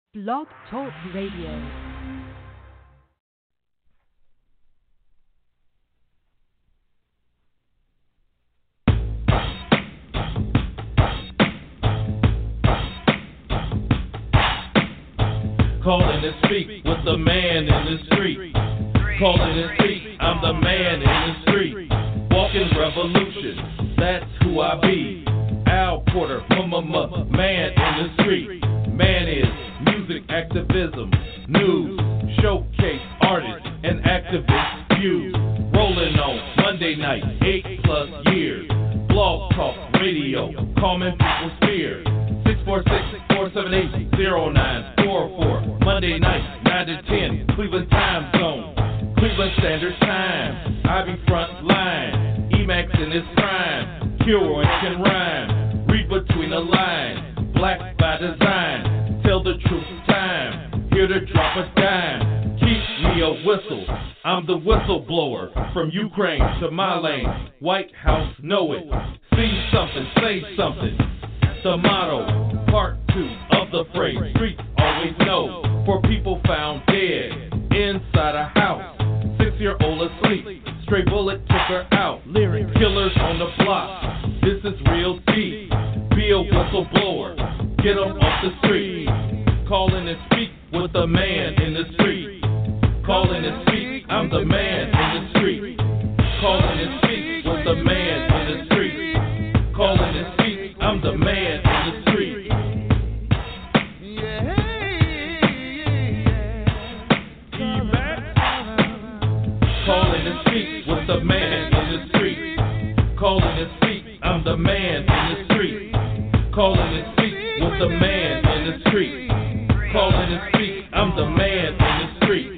Blog Talk Radio. Calling to speak with the man in the street. Calling to speak, I'm the man in the street. Walking revolution, that's who I be. Al Porter, man in the street. Man is music activism, news, showcase artists and activist views. Rolling on Monday night, 8+ years. Blog Talk Radio, calming people's fears. 646-478-0944. Monday night, 9 to 10, Cleveland time zone. Cleveland Standard Time. I be front line. Emax in his prime. Kilroy can rhyme. Read between the lines. Black by design. Tell the truth time. Here to drop a dime. Keep me a whistle. I'm the whistleblower. From Ukraine to my lane. White House know it. See something, say something. The motto, part 2 of the phrase, streets always know. For people found dead inside a house, 6-year-old asleep, stray bullet took her out. Lyrics, killers on the block, this is real deep. Be a whistleblower, get them off the street. Calling and speak with the man in the street. Calling and speak, I'm the man in the street. Calling and speak with the man in the street. Calling and speak, I'm the man in the street. Calling and speak with the man in the street. Calling and speak, I'm the man in the street. Calling and speak with the man in the street. Calling and speak, I'm the man in the street.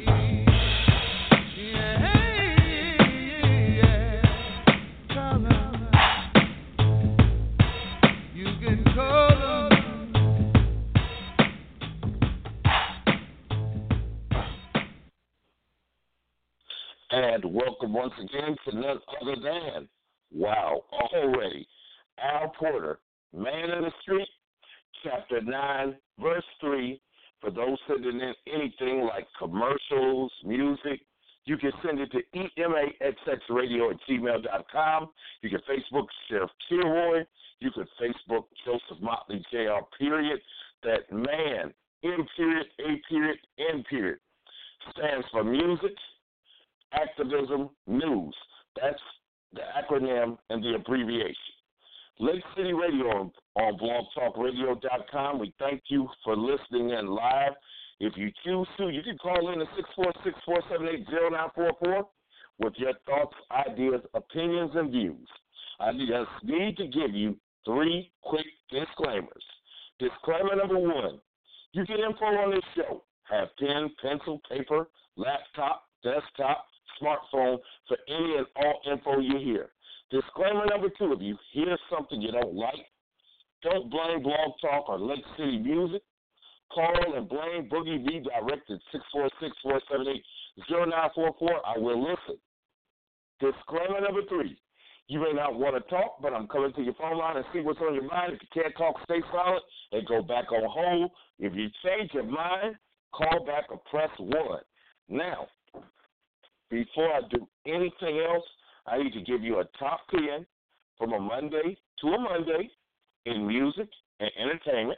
And welcome once again to none other than, already, Al Porter, Man in the Street, Chapter 9, Verse 3. For those sending in anything like commercials, music, you can send it to emaxxradio@gmail.com. You can Facebook Sheriff Kilroy. You can Facebook Joseph Motley Jr. Period. That man, M period, A period, N period, stands for music, activism, news. That's the acronym and the abbreviation. Lake City Radio on blogtalkradio.com. We thank you for listening in live. If you choose to, you can call in at 646-478-0944 with your thoughts, ideas, opinions, and views. I just need to give you 3 quick disclaimers. Disclaimer number 1, you get info on this show. Have pen, pencil, paper, laptop, desktop, smartphone for any and all info you hear. Disclaimer number 2, if you hear something you don't like, don't blame Blog Talk or Lake City Music. Call and blame Boogie V direct at 646-478-0944. I will listen. Disclaimer number 3, you may not want to talk, but I'm coming to your phone line and see what's on your mind. If you can't talk, stay silent and go back on hold. If you change your mind, call back or press 1. Now, before I do anything else, I need to give you a top 10 from a Monday to a Monday in music and entertainment.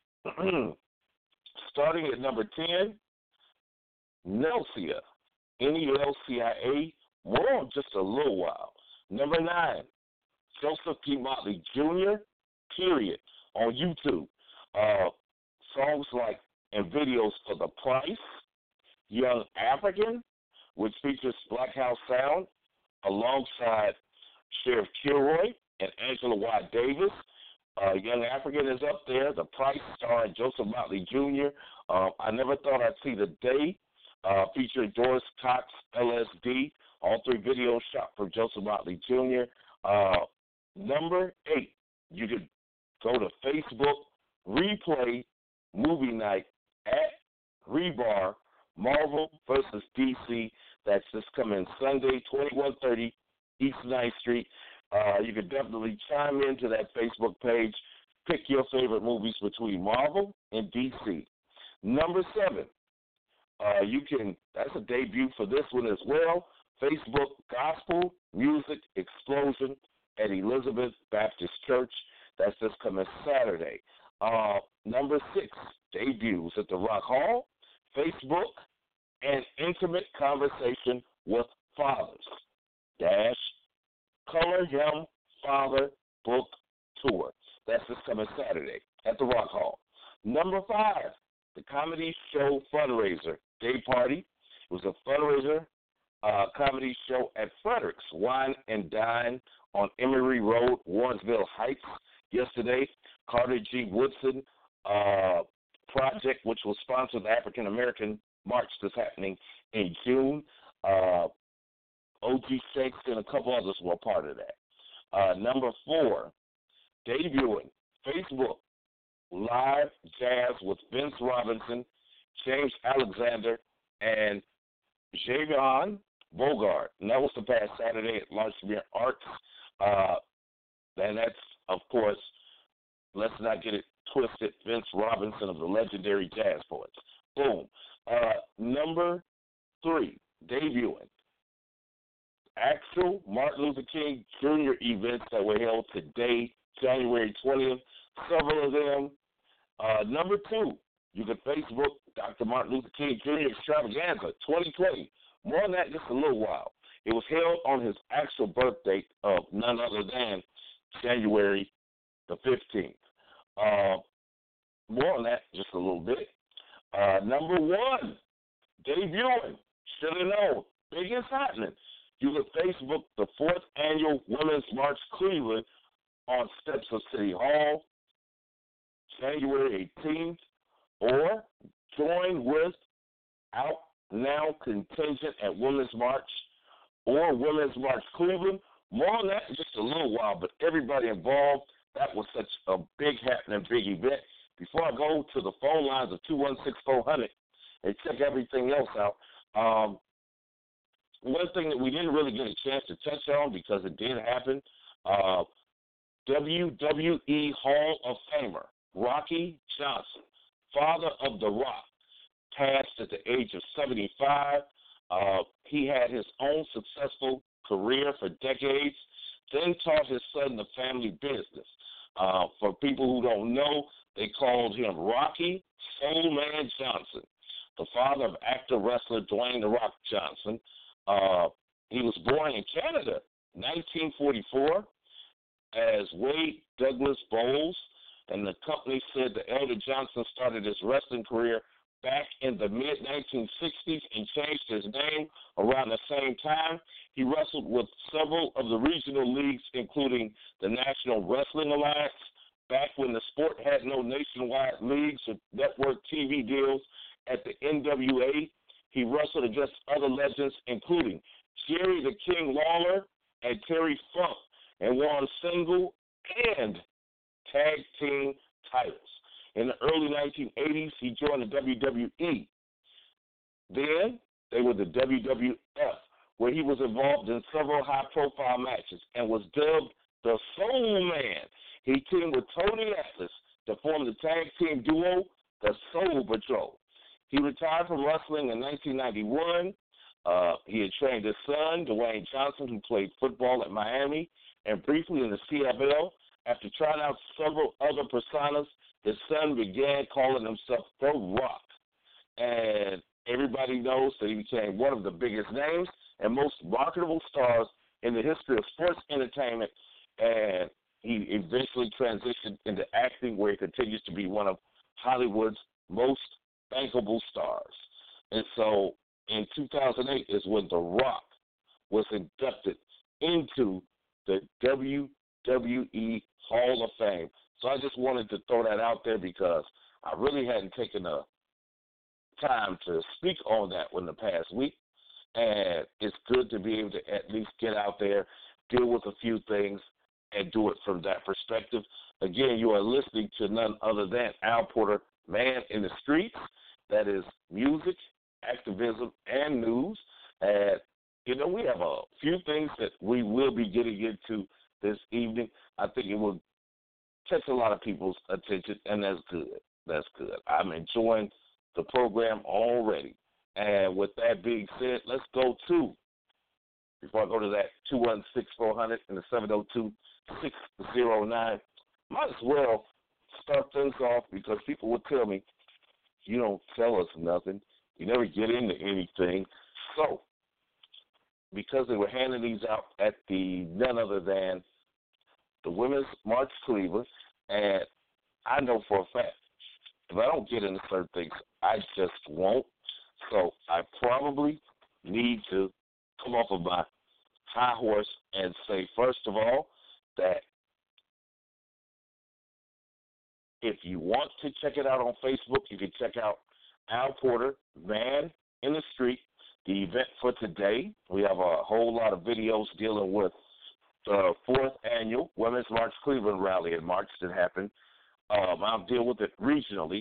Starting at number 10, Nelcia, Nelcia, more in just a little while. Number 9, Joseph P. Motley Jr., period, on YouTube. Songs like and videos for The Price, Young African, which features Black House Sound, alongside Sheriff Kilroy and Angela Y. Davis. Young African is up there. The Price, starring Joseph Motley Jr. I Never Thought I'd See the Day, featuring Doris Cox, LSD. All 3 videos shot for Joseph Motley Jr. Number 8, you could go to Facebook, replay movie night at Rebar, Marvel versus DC. That's this coming Sunday, 2130 East 9th Street. You can definitely chime into that Facebook page. Pick your favorite movies between Marvel and DC. Number 7, that's a debut for this one as well. Facebook Gospel Music Explosion at Elizabeth Baptist Church. That's this coming Saturday. Number 6, debuts at the Rock Hall. Facebook, An Intimate Conversation with Fathers. Color Him Father Book Tour. That's this coming Saturday at the Rock Hall. Number 5, the Comedy Show Fundraiser Day Party. It was a fundraiser comedy show at Frederick's Wine and Dine on Emory Road, Warrensville Heights yesterday. Carter G. Woodson project, which will sponsor the African American March that's happening in June. O.G. Shanks and a couple others were a part of that. Number 4, debuting Facebook Live Jazz with Vince Robinson, James Alexander, and Javion Bogart. And that was the past Saturday at Larchmere Arts. And that's, of course, let's not get it twisted, Vince Robinson of the legendary Jazz Poets. Boom. Number 3, debuting actual Martin Luther King Jr. events that were held today, January 20th. Several of them. Number 2, you can Facebook Dr. Martin Luther King Jr. Extravaganza 2020. More on that in just a little while. It was held on his actual birth date of none other than January the 15th. More on that in just a little bit. Number 1, debuting. Should have known. Biggest happening. You can Facebook the 4th Annual Women's March Cleveland on steps of City Hall, January 18th, or join with Out Now contingent at Women's March or Women's March Cleveland. More on that in just a little while, but everybody involved, that was such a big happening, big event. Before I go to the phone lines of 216-400 and check everything else out, one thing that we didn't really get a chance to touch on because it did happen, WWE Hall of Famer Rocky Johnson, father of The Rock, passed at the age of 75. He had his own successful career for decades, then taught his son the family business. For people who don't know, they called him Rocky Soul Man Johnson, the father of actor wrestler Dwayne The Rock Johnson. He was born in Canada, 1944, as Wade Douglas Bowles, and the company said the elder Johnson started his wrestling career back in the mid-1960s and changed his name around the same time. He wrestled with several of the regional leagues, including the National Wrestling Alliance, back when the sport had no nationwide leagues or network TV deals. At the NWA, he wrestled against other legends, including Jerry the King Lawler and Terry Funk, and won single and tag team titles. In the early 1980s, he joined the WWE. Then they were the WWF, where he was involved in several high-profile matches and was dubbed the Soul Man. He teamed with Tony Atlas to form the tag team duo, the Soul Patrol. He retired from wrestling in 1991. He had trained his son, Dwayne Johnson, who played football at Miami and briefly in the CFL. After trying out several other personas, his son began calling himself The Rock. And everybody knows that he became one of the biggest names and most marketable stars in the history of sports entertainment. And he eventually transitioned into acting, where he continues to be one of Hollywood's most bankable stars. And so in 2008 is when The Rock was inducted into the WWE Hall of Fame. So I just wanted to throw that out there because I really hadn't taken the time to speak on that in the past week. And it's good to be able to at least get out there, deal with a few things, and do it from that perspective. Again, you are listening to none other than Al Porter, Man in the Streets. That is music, activism, and news. And, we have a few things that we will be getting into this evening. I think it will catch a lot of people's attention, and that's good. That's good. I'm enjoying the program already. And with that being said, let's go to, before I go to that, 216-400 and the 702-609. Might as well start things off because people would tell me, you don't tell us nothing. You never get into anything. So, because they were handing these out at the none other than the Women's March Cleveland, and I know for a fact, if I don't get into certain things, I just won't. So I probably need to come off of my high horse and say, first of all, that if you want to check it out on Facebook, you can check out Al Porter, Man in the Street, the event for today. We have a whole lot of videos dealing with the 4th annual Women's March Cleveland rally in March that happened. I'll deal with it regionally.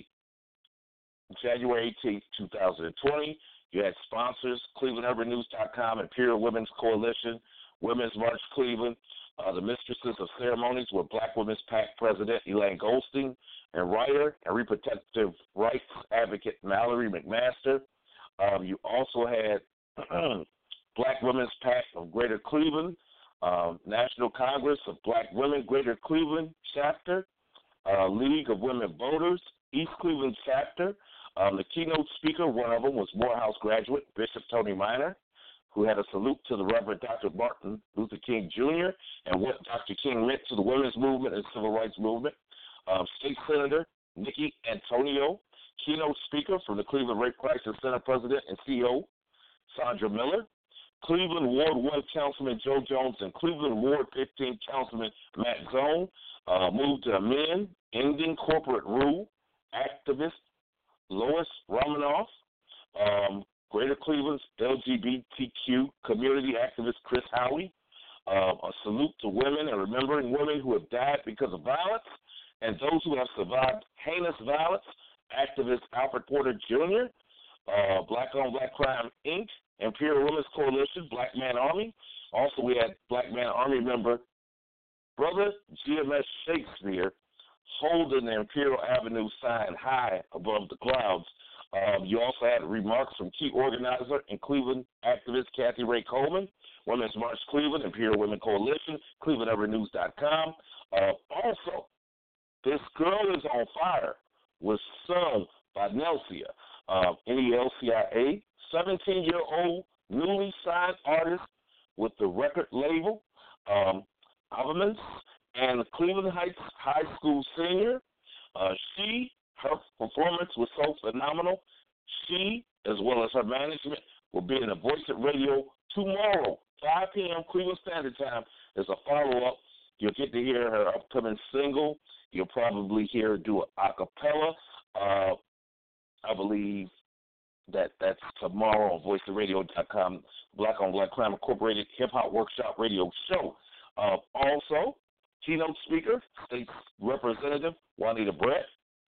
January 18th, 2020. You had sponsors, ClevelandUrbanNews.com, Imperial Women's Coalition, Women's March Cleveland. The Mistresses of Ceremonies were Black Women's PAC President Elaine Goldstein, and writer and reproductive rights advocate Mallory McMaster. You also had Black Women's PAC of Greater Cleveland, National Congress of Black Women Greater Cleveland Chapter, League of Women Voters, East Cleveland Chapter. The keynote speaker, one of them, was Morehouse graduate Bishop Tony Minor, who had a salute to the Reverend Dr. Martin Luther King Jr. and what Dr. King meant to the women's movement and civil rights movement. State Senator Nikki Antonio, keynote speaker from the Cleveland Rape Crisis Center President and CEO Sandra Miller, Cleveland Ward 1 Councilman Joe Jones, and Cleveland Ward 15 Councilman Matt Zone. Moved to men, ending corporate rule, activist Lois Romanoff, Greater Cleveland's LGBTQ community activist Chris Howey. A salute to women and remembering women who have died because of violence and those who have survived heinous violence, activist Alfred Porter Jr., Black on Black Crime, Inc., Imperial Women's Coalition, Black Man Army. Also, we had Black Man Army member Brother GMS Shakespeare holding the Imperial Avenue sign high above the clouds. You also had remarks from key organizer and Cleveland activist Kathy Ray Coleman, Women's March Cleveland, Imperial Women Coalition, ClevelandUrbanNews.com. Also, This Girl Is on Fire was sung by Nelsia, NELCIA, 17-year-old newly signed artist with the record label Avamans, and the Cleveland Heights High School senior. Her performance was so phenomenal. She, as well as her management, will be in the Voice at Radio tomorrow, 5 p.m. Cleveland Standard Time. As a follow-up, you'll get to hear her upcoming single. You'll probably hear her do an a cappella. I believe that's tomorrow on voiceofradio.com, Black on Black Crime Incorporated Hip-Hop Workshop Radio Show. Also, keynote speaker, State Representative Juanita Brett,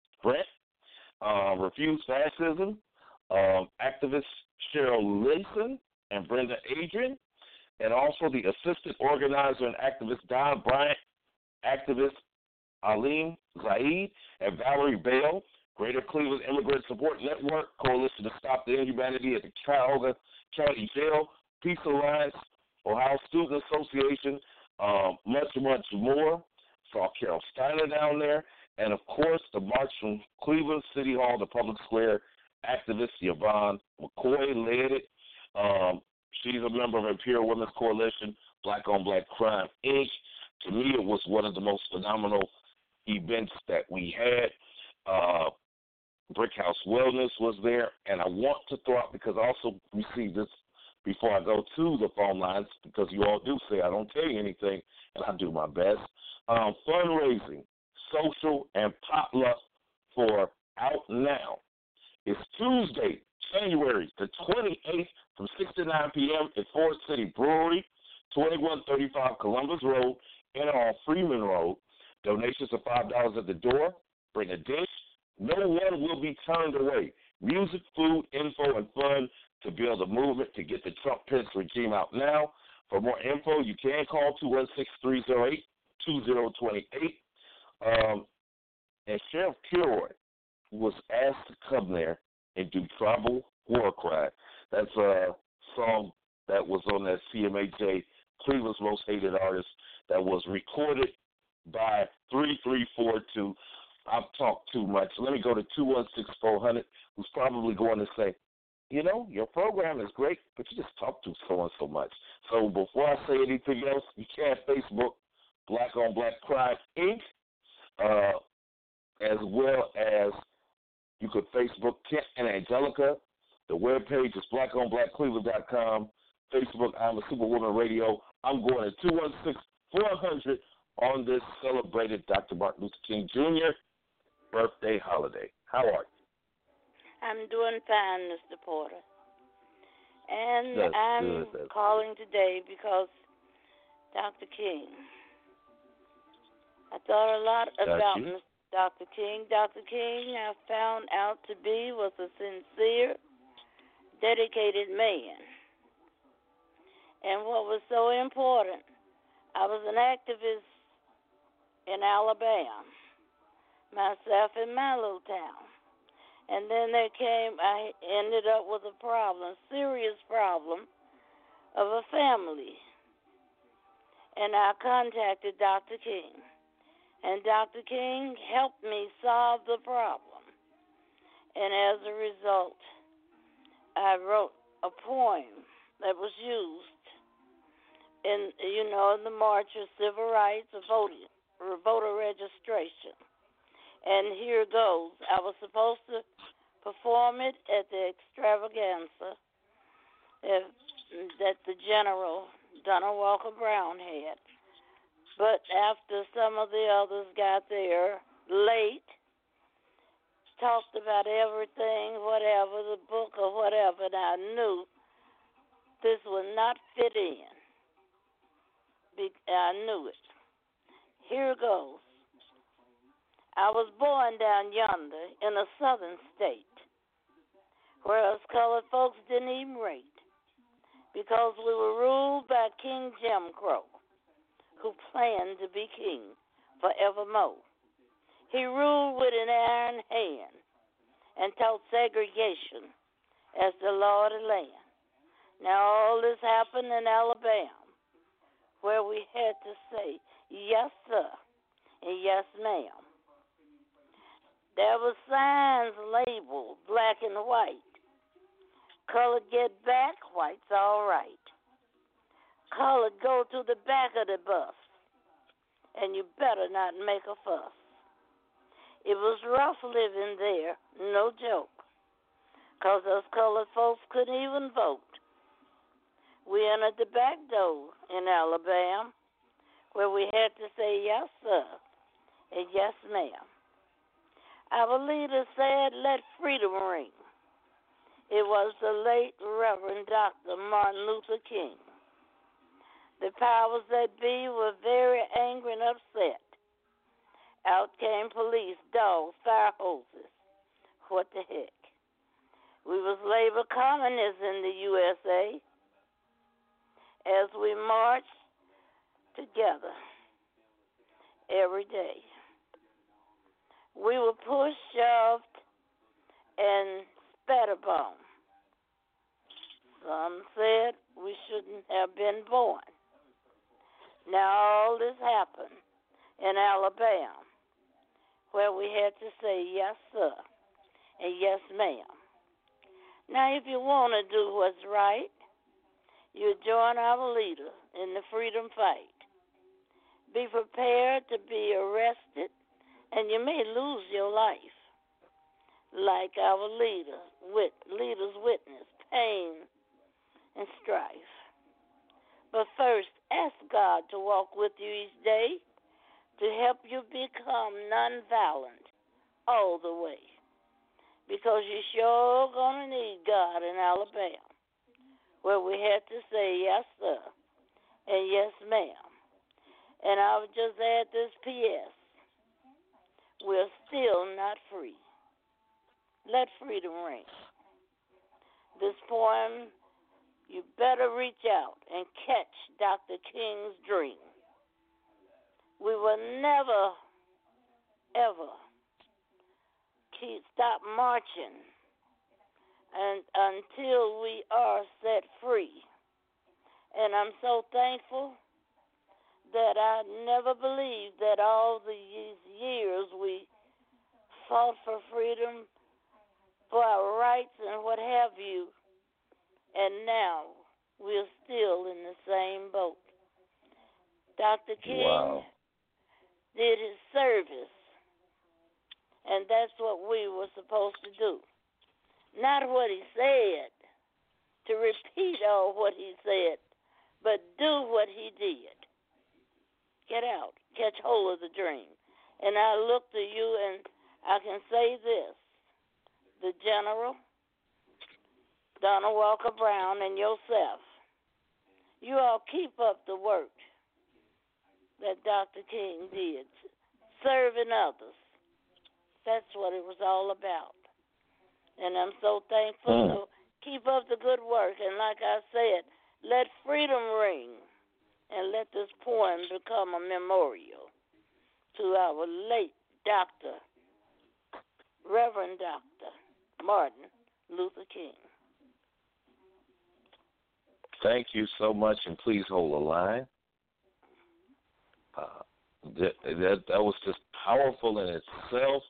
Refuse Fascism, activist Cheryl Linson and Brenda Adrian, and also the assistant organizer and activist Don Bryant, activist Aline Zaid, and Valerie Bell, Greater Cleveland Immigrant Support Network, Coalition to Stop the Inhumanity at the Cuyahoga County Jail, Peace Alliance, Ohio Student Association, much more. Saw Carol Steiner down there. And, of course, the march from Cleveland City Hall to Public Square, activist Yvonne McCoy led it. She's a member of Imperial Women's Coalition, Black on Black Crime, Inc. To me, it was one of the most phenomenal events that we had. Brick House Wellness was there. And I want to throw out, because I also received this before I go to the phone lines, because you all do say I don't tell you anything, and I do my best. Fundraising, social, and potluck for Out Now. It's Tuesday, January the 28th from 6 to 9 p.m. at Forest City Brewery, 2135 Columbus Road, and on Freeman Road. Donations are $5 at the door. Bring a dish. No one will be turned away. Music, food, info, and fun to build a movement to get the Trump-Pence regime out now. For more info, you can call 216-308-2028. And Sheriff Kilroy was asked to come there and do tribal war cry. That's a song that was on that CMAJ Cleveland's Most Hated Artist that was recorded by 3342. I've talked too much. Let me go to 216-400, who's probably going to say, you know, your program is great, but you just talk to so much. So before I say anything else, you can Facebook Black on Black Pride Inc., as well as you could Facebook Kent and Angelica. The webpage is blackonblackcleveland.com. Facebook, I'm a Superwoman Radio. I'm going to 216-400 on this celebrated Dr. Martin Luther King Jr. birthday holiday. How are you? I'm doing fine, Mr. Porter. And That's I'm good. calling today because Dr. King. I thought a lot about Dr. King. Dr. King, I found out to be was a sincere, dedicated man. And what was so important, I was an activist in Alabama, myself in my little town. And then I ended up with a problem, serious problem of a family. And I contacted Dr. King. And Dr. King helped me solve the problem. And as a result, I wrote a poem that was used in the March of Civil Rights, voter registration. And here goes. I was supposed to perform it at the extravaganza that the General, Donald Walker Brown, had. But after some of the others got there late, talked about everything, whatever, the book or whatever, and I knew this would not fit in. I knew it. Here goes. I was born down yonder in a southern state where us colored folks didn't even rate because we were ruled by King Jim Crow, who planned to be king forevermore. He ruled with an iron hand and taught segregation as the law of the land. Now all this happened in Alabama, where we had to say, yes, sir, and yes, ma'am. There were signs labeled black and white. Colored get back, white's all right. Colored go to the back of the bus, and you better not make a fuss. It was rough living there, no joke, 'cause us colored folks couldn't even vote. We entered the back door in Alabama, where we had to say yes, sir, and yes, ma'am. Our leader said, let freedom ring. It was the late Reverend Dr. Martin Luther King. The powers that be were very angry and upset. Out came police, dogs, fire hoses. What the heck? We was labor communists in the USA as we marched together every day. We were pushed, shoved, and spat upon. Some said we shouldn't have been born. Now all this happened in Alabama, where we had to say yes, sir, and yes, ma'am. Now if you want to do what's right, you join our leader in the freedom fight. Be prepared to be arrested, and you may lose your life, like our leaders witness pain and strife. But first, ask God to walk with you each day to help you become nonviolent all the way, because you're sure going to need God in Alabama, where we had to say yes, sir, and yes, ma'am. And I would just add this P.S. We're still not free. Let freedom ring. This poem, you better reach out and catch Dr. King's dream. We will never, ever stop marching and until we are set free. And I'm so thankful that I never believed that all these years we fought for freedom, for our rights and what have you, and now we're still in the same boat. Dr. King did his service, and that's what we were supposed to do. Not what he said, to repeat all what he said, but do what he did. Get out, catch hold of the dream. And I look to you, and I can say this: the General, Donald Walker Brown, and yourself, you all keep up the work that Dr. King did, serving others. That's what it was all about. And I'm so thankful. So keep up the good work. And like I said, let freedom ring, and let this poem become a memorial to our late Dr. Reverend Dr. Martin Luther King. Thank you so much, and please hold the line. That was just powerful in itself.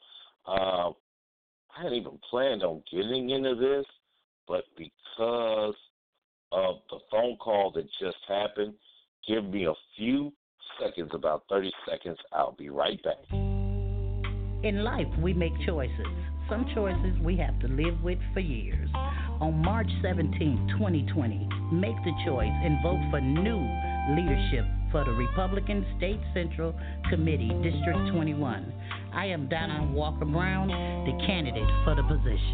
I hadn't even planned on getting into this, but because of the phone call that just happened, give me a few seconds, about 30 seconds. I'll be right back. In life, we make choices. Some choices we have to live with for years. On March 17, 2020, make the choice and vote for new leadership for the Republican State Central Committee, District 21. I am Donna Walker Brown, the candidate for the position.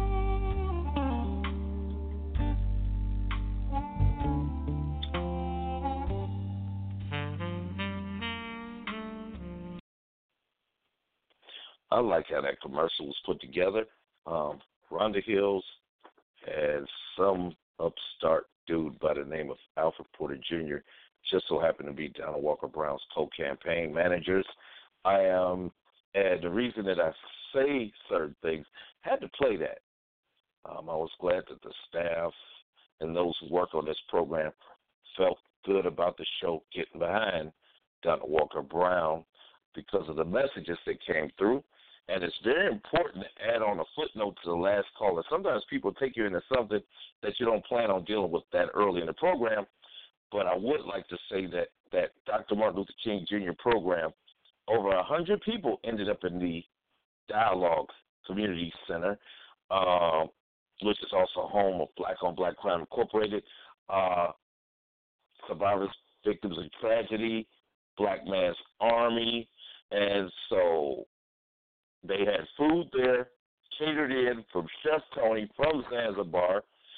I like how that commercial was put together. Rhonda Hills and some upstart dude by the name of Alfred Porter Jr. just so happened to be Donald Walker Brown's co-campaign managers. And the reason that I say certain things, had to play that. I was glad that the staff and those who work on this program felt good about the show getting behind Donald Walker Brown because of the messages that came through. And it's very important to add on a footnote to the last caller. Sometimes people take you into something that you don't plan on dealing with that early in the program. But I would like to say that Dr. Martin Luther King Jr. program, over 100 people ended up in the Dialogue Community Center, which is also home of Black on Black Crime Incorporated, Survivors, Victims of Tragedy, Black Man's Army. And so they had food there, catered in from Chef Tony from Zanzibar.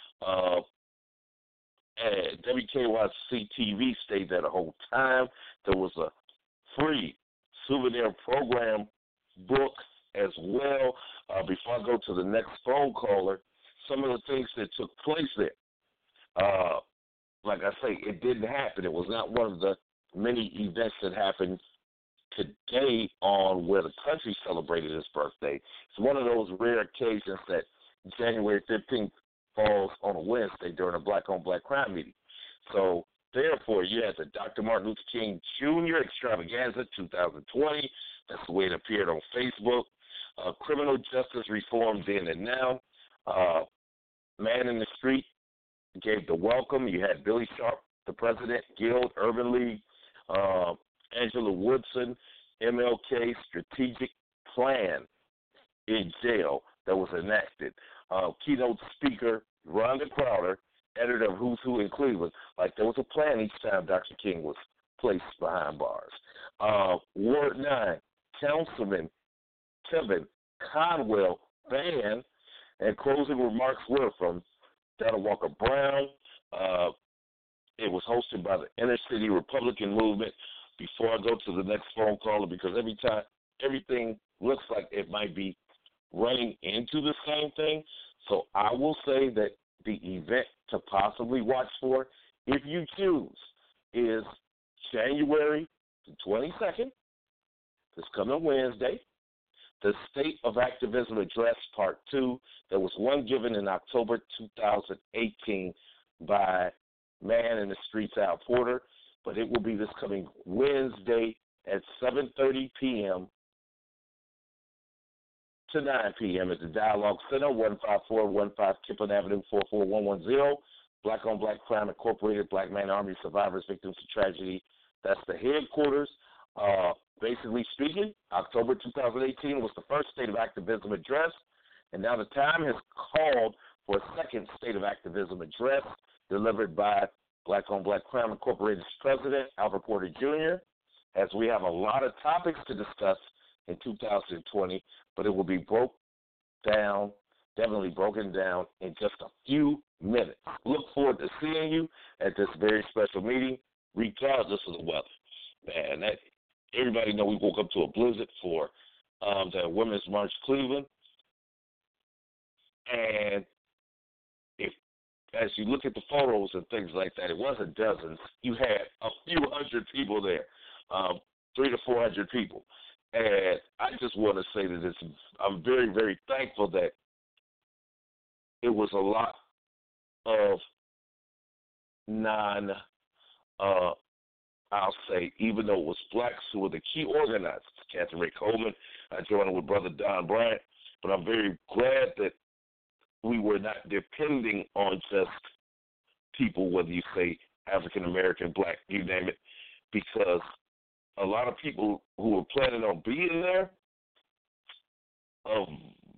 And WKYC TV stayed there the whole time. There was a free souvenir program book as well. Before I go to the next phone caller, some of the things that took place there. Like I say, it didn't happen. It was not one of the many events that happened today on where the country celebrated his birthday. It's one of those rare occasions that January 15th falls on a Wednesday during a Black on Black crime meeting. So, therefore, you had the Dr. Martin Luther King Jr. Extravaganza 2020. That's the way it appeared on Facebook. Criminal Justice Reform Then and Now. Man in the Street gave the welcome. You had Billy Sharp, the president, Guild, Urban League, Angela Woodson, MLK Strategic Plan in jail that was enacted. Keynote speaker, Rhonda Crowder, editor of Who's Who in Cleveland. Like there was a plan each time Dr. King was placed behind bars. Ward 9, Councilman Kevin Conwell Ban, and closing remarks were from Donald Walker Brown. It was hosted by the Inner City Republican Movement. Before I go to the next phone caller, because everything looks like it might be running into the same thing. So I will say that the event to possibly watch for, if you choose, is January the 22nd, this coming Wednesday, the State of Activism Address Part 2. There was one given in October 2018 by Man in the Streets Al Porter, but it will be this coming Wednesday at 7:30 p.m. to 9 p.m. at the Dialogue Center, 15415 Kipling Avenue, 44110. Black on Black Crime Incorporated, Black Man Army Survivors, Victims of Tragedy. That's the headquarters. Basically speaking, October 2018 was the first State of Activism Address, and now the time has called for a second State of Activism Address delivered by Black on Black Crime Incorporated's president, Albert Porter Jr., as we have a lot of topics to discuss in 2020, but it will be definitely broken down in just a few minutes. Look forward to seeing you at this very special meeting, regardless of the weather. Man, everybody know we woke up to a blizzard for the Women's March Cleveland. And as you look at the photos and things like that, it wasn't dozens. You had a few hundred people there, 300 to 400 people. And I just want to say that I'm very, very thankful that it was a lot of I'll say, even though it was blacks who were the key organizers, Catherine Ray Coleman, I joined with Brother Don Bryant, but I'm very glad that we were not depending on just people, whether you say African American, black, you name it, because a lot of people who were planning on being there, of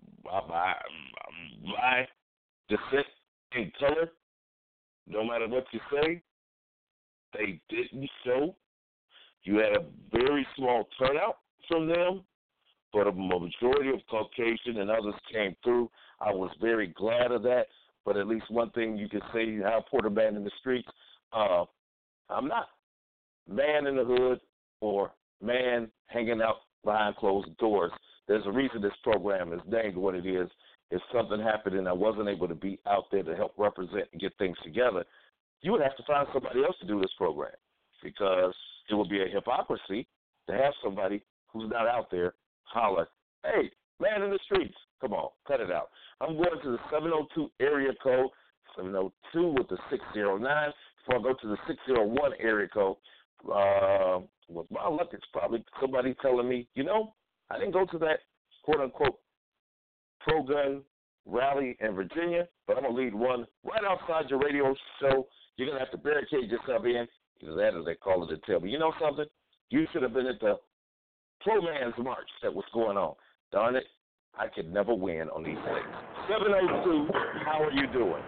my descent in color, no matter what you say, they didn't show. You had a very small turnout from them, but a majority of Caucasian and others came through. I was very glad of that, but at least one thing you can say, how Porter Man in the Streets, I'm not man in the hood or man hanging out behind closed doors. There's a reason this program is named what it is. If something happened and I wasn't able to be out there to help represent and get things together, you would have to find somebody else to do this program, because it would be a hypocrisy to have somebody who's not out there holler, hey, man in the streets, come on, cut it out. I'm going to the 702 area code, 702 with the 609. Before I go to the 601 area code, with my luck, it's probably somebody telling me, I didn't go to that quote-unquote pro-gun rally in Virginia, but I'm going to lead one right outside your radio show. You're going to have to barricade yourself in, either that or they call it a tell me. You know something? You should have been at the pro-man's march that was going on. Darn it, I could never win on these things. 702, how are you doing?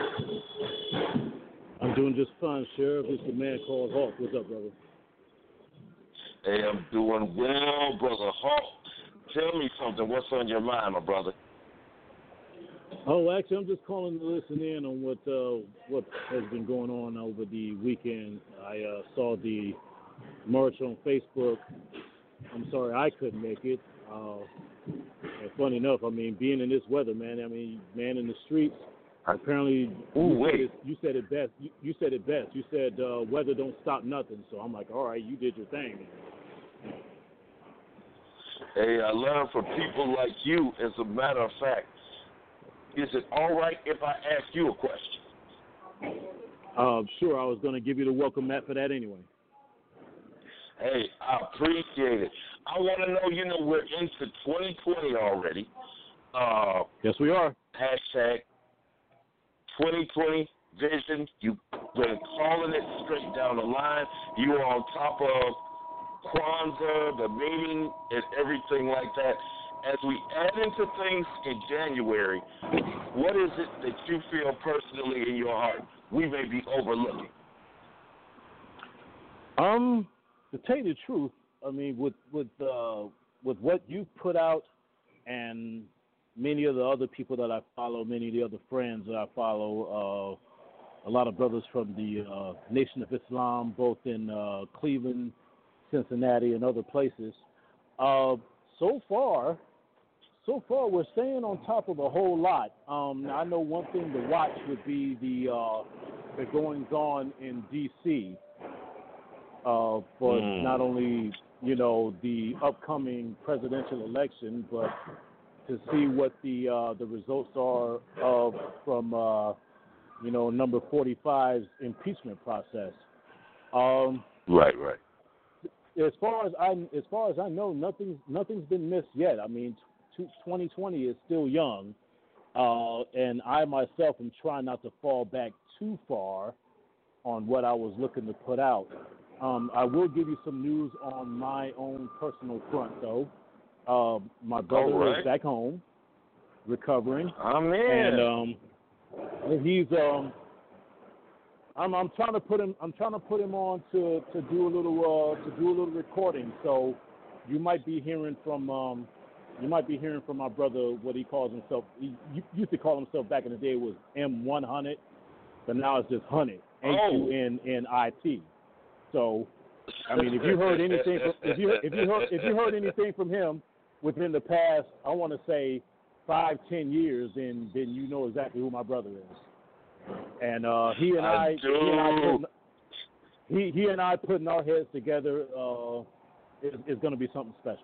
I'm doing just fine, Sheriff. It's the man called Hawk. What's up, brother? Hey, I'm doing well, Brother Hawk. Tell me something. What's on your mind, my brother? Oh, actually, I'm just calling to listen in on what has been going on over the weekend. I saw the march on Facebook. I'm sorry I couldn't make it. And funny enough, being in this weather, man, man in the streets, apparently you said it best. You said it best. You said weather don't stop nothing. So I'm like, all right, you did your thing. Hey, I learned from people like you, as a matter of fact. Is it all right if I ask you a question? Sure. I was going to give you the welcome mat for that anyway. Hey, I appreciate it. I want to know, we're into 2020 already. Yes, we are. Hashtag 2020 vision. You've been calling it straight down the line. You are on top of Kwanzaa, the meeting, and everything like that. As we add into things in January, what is it that you feel personally in your heart we may be overlooking? To tell you the truth, with what you put out, and many of the other people that I follow, many of the other friends that I follow, a lot of brothers from the Nation of Islam, both in Cleveland, Cincinnati, and other places. So far, we're staying on top of a whole lot. I know one thing to watch would be the goings-on in D.C. for not only, the upcoming presidential election, but to see what the results are from number 45's impeachment process. Right. As far as I know, nothing's been missed yet. I mean, 2020 is still young, and I myself am trying not to fall back too far on what I was looking to put out. I will give you some news on my own personal front, though. My brother is back home, recovering. Amen. And he's I'm trying to put him on to do a little recording. So you might be hearing from my brother what he calls himself. He used to call himself back in the day was M100, but now it's just Hunted, HUNNIT. So, I mean, if you heard anything from him within the past, I want to say 5-10 years, then you know exactly who my brother is. And he and I putting our heads together is going to be something special.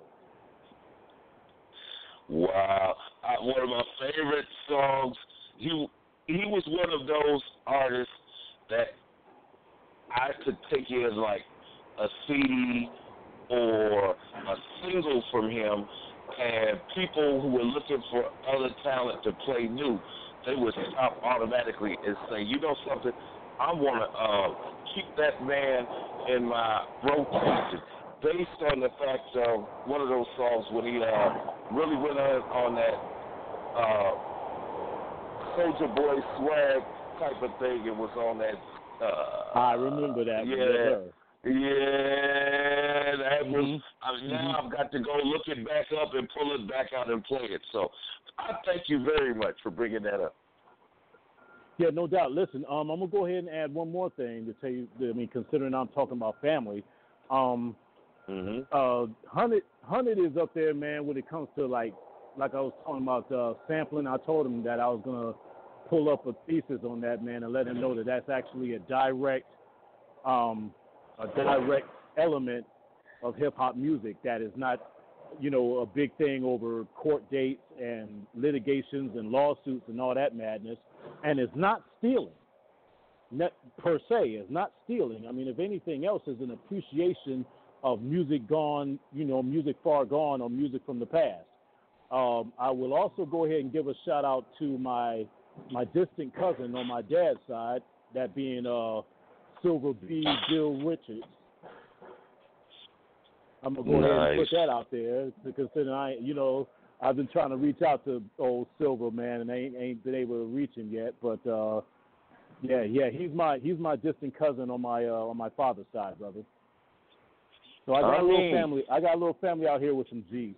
Wow, one of my favorite songs. He was one of those artists that I could take in like a CD or a single from him, and people who were looking for other talent to play new, they would stop automatically and say, you know something, I want to keep that man in my rotation, based on the fact of one of those songs when he really went on that Soulja Boy swag type of thing. It was on that. I remember that. That was. Now I've got to go look it back up and pull it back out and play it. So I thank you very much for bringing that up. Yeah, no doubt. Listen, I'm gonna go ahead and add one more thing to tell you. I mean, considering I'm talking about family, Hunted is up there, man. When it comes to like I was talking about sampling, I told him that I was gonna pull up a thesis on that, man, and let him know that that's actually a direct element of hip hop music that is not, a big thing over court dates and litigations and lawsuits and all that madness, and it's not stealing. Per se, it's not stealing. I mean, if anything else, is an appreciation of music gone, music far gone, or music from the past. I will also go ahead and give a shout out to my distant cousin on my dad's side, that being Silver B. Bill Richards. I'm gonna go ahead and put that out there, because I've been trying to reach out to old Silver, man, and I ain't been able to reach him yet. But he's my distant cousin on my father's side, brother. So I got a little family. I got a little family out here with some Jews.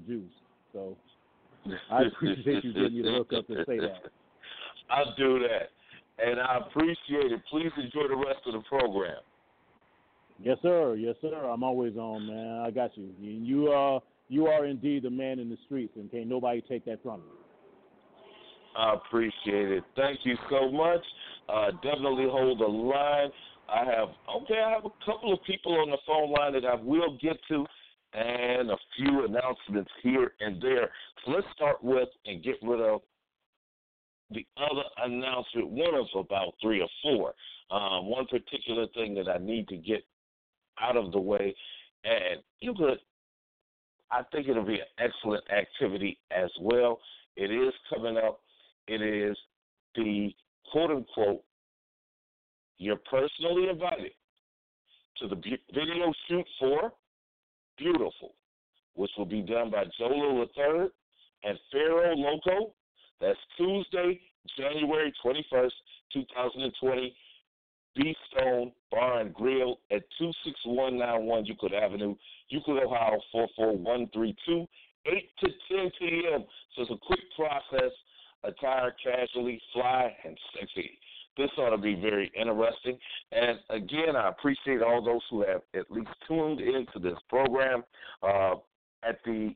So I appreciate you giving me the hook up to say that. I'll do that, and I appreciate it. Please enjoy the rest of the program. Yes, sir. I'm always on, man. I got you. You are indeed a man in the streets, and can't nobody take that from you. I appreciate it. Thank you so much. Definitely hold the line. I have a couple of people on the phone line that I will get to, and a few announcements here and there. So let's start with and get rid of the other announcement, one of about 3 or 4. One particular thing that I need to get out of the way, and I think it'll be an excellent activity as well. It is coming up. It is the quote-unquote, you're personally invited to the video shoot for Beautiful, which will be done by Jolo III and Pharaoh Loco. That's Tuesday, January 21st, 2020, B-Stone Bar and Grill at 26191 Euclid Avenue, Euclid, Ohio, 44132, 8 to 10 p.m. So it's a quick process, attire casually, fly, and sexy. This ought to be very interesting. And, again, I appreciate all those who have at least tuned into this program. At the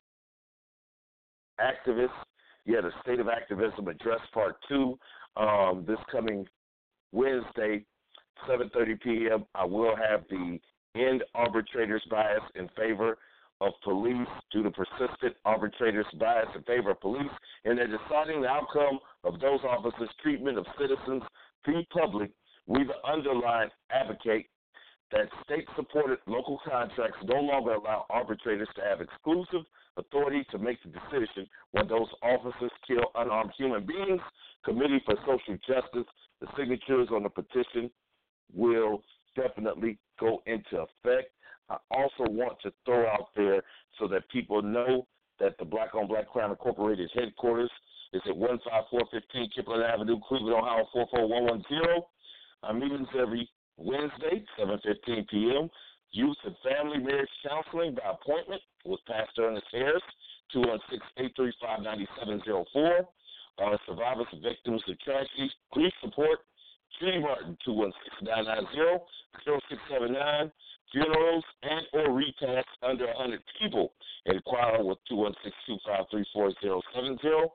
Activist, the State of Activism Address Part 2, this coming Wednesday, 7:30 p.m., I will have the end arbitrators' bias in favor of police due to persistent arbitrators' bias in favor of police in their deciding the outcome of those officers' treatment of citizens the public. We, the underlined, advocate that state-supported local contracts no longer allow arbitrators to have exclusive authority to make the decision when those officers kill unarmed human beings. Committee for Social Justice, the signatures on the petition will definitely go into effect. I also want to throw out there so that people know that the Black on Black Crime Incorporated headquarters is at 15415 Kipling Avenue, Cleveland, Ohio 44110. Our meetings every Wednesday, 7:15 p.m. Youth and Family Marriage Counseling by appointment with Pastor Ernest Harris, 216-835-9704. Survivors and victims of tragedy, please support Judy Martin, 216-990-0679. Funerals and or repasts under 100 people. Inquire with 216-253-4070,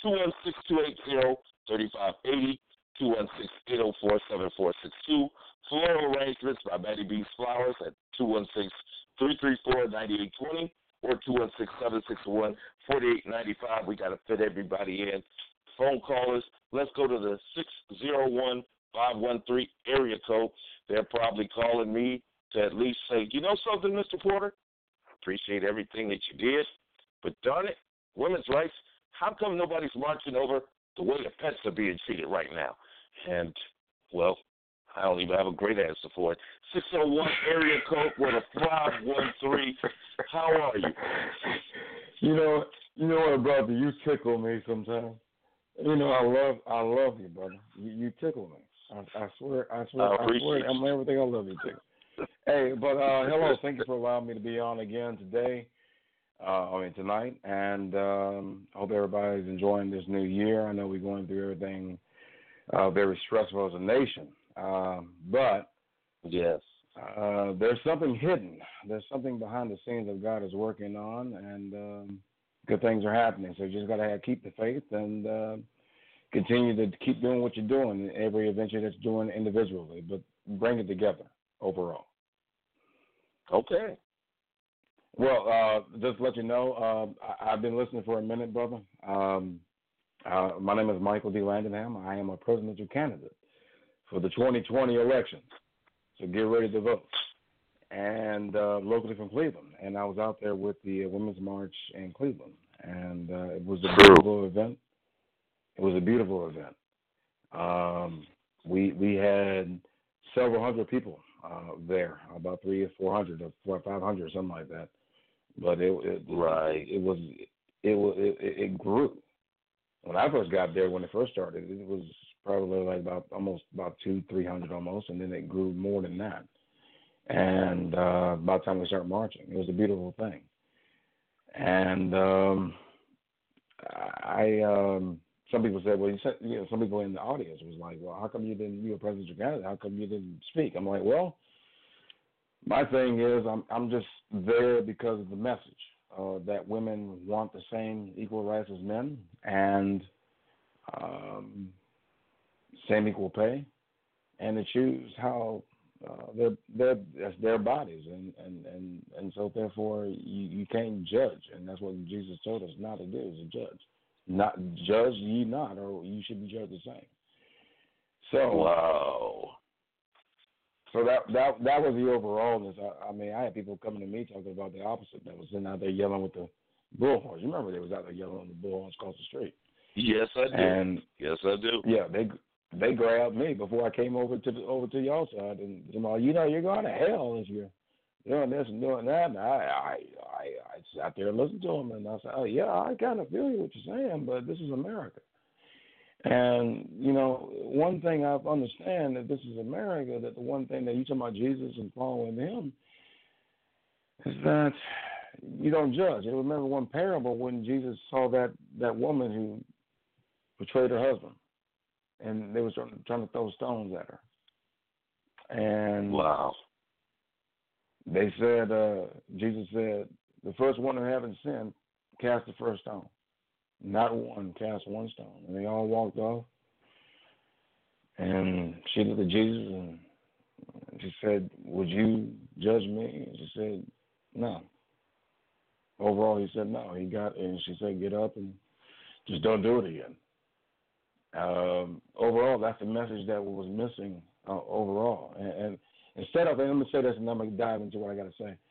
216-280-3580, 216-804-7462. Floral arrangements by Betty B's Flowers at 216-334-9820 or 216-761-4895. We got to fit everybody in. Phone callers, let's go to the 601-513 area code. They're probably calling me to at least say, you know something, Mr. Porter? Appreciate everything that you did, but darn it, women's rights, how come nobody's marching over the way the pets are being treated right now? And, well, I don't even have a great answer for it. 601 area code with a 513. How are you? You know what, brother? You tickle me sometimes. You know, I love you, brother. You tickle me. I swear, I'm everything I love you too. Hey, but hello, thank you for allowing me to be on again today. Tonight, and I hope everybody's enjoying this new year. I know we're going through everything very stressful as a nation, but yes, there's something hidden. There's something behind the scenes that God is working on, and good things are happening. So you just got to keep the faith and continue to keep doing what you're doing, every adventure that you're doing individually, but bring it together overall. Okay. Well, just to let you know, I've been listening for a minute, brother. My name is Michael D. Landingham. I am a presidential candidate for the 2020 election. So get ready to vote. And locally from Cleveland. And I was out there with the Women's March in Cleveland. And it was a beautiful event. We had several hundred people there, about 300 or 400 or 500 or something like that. But it grew. When I first got there, when it first started, it was probably like about 200-300 almost, and then it grew more than that. And by the time we started marching, it was a beautiful thing. And some people said, well, some people in the audience was like, well, how come you were presidential candidate? How come you didn't speak? I'm like, well, my thing is I'm just there because of the message that women want the same equal rights as men and same equal pay, and to choose how that's their bodies, and so therefore you can't judge, and that's what Jesus told us not to do, is to judge. Not judge ye not, or you should be judged the same. So wow. So that was the overallness. I had people coming to me talking about the opposite. That was sitting out there yelling with the bullhorns. You remember they was out there yelling on the bullhorns across the street. Yes, I do. Yes, I do. Yeah, they grabbed me before I came over to y'all side, and you're going to hell if you're doing this and doing that. And I sat there and listened to them, and I said, oh yeah, I kind of feel you what you're saying, but this is America. And, one thing I understand that this is America, that the one thing that you talk about Jesus and following him is that you don't judge. I remember one parable when Jesus saw that woman who betrayed her husband, and they were trying to throw stones at her. And wow. They said, Jesus said, the first one who haven't sinned, cast the first stone. Not one, cast one stone. And they all walked off. And she looked at Jesus and And she said, would you judge me? And she said, no. Overall, he said no. And she said, get up and just don't do it again. Overall, that's the message that was missing overall. And instead of, and let me say this and I'm going to dive into what I got to say.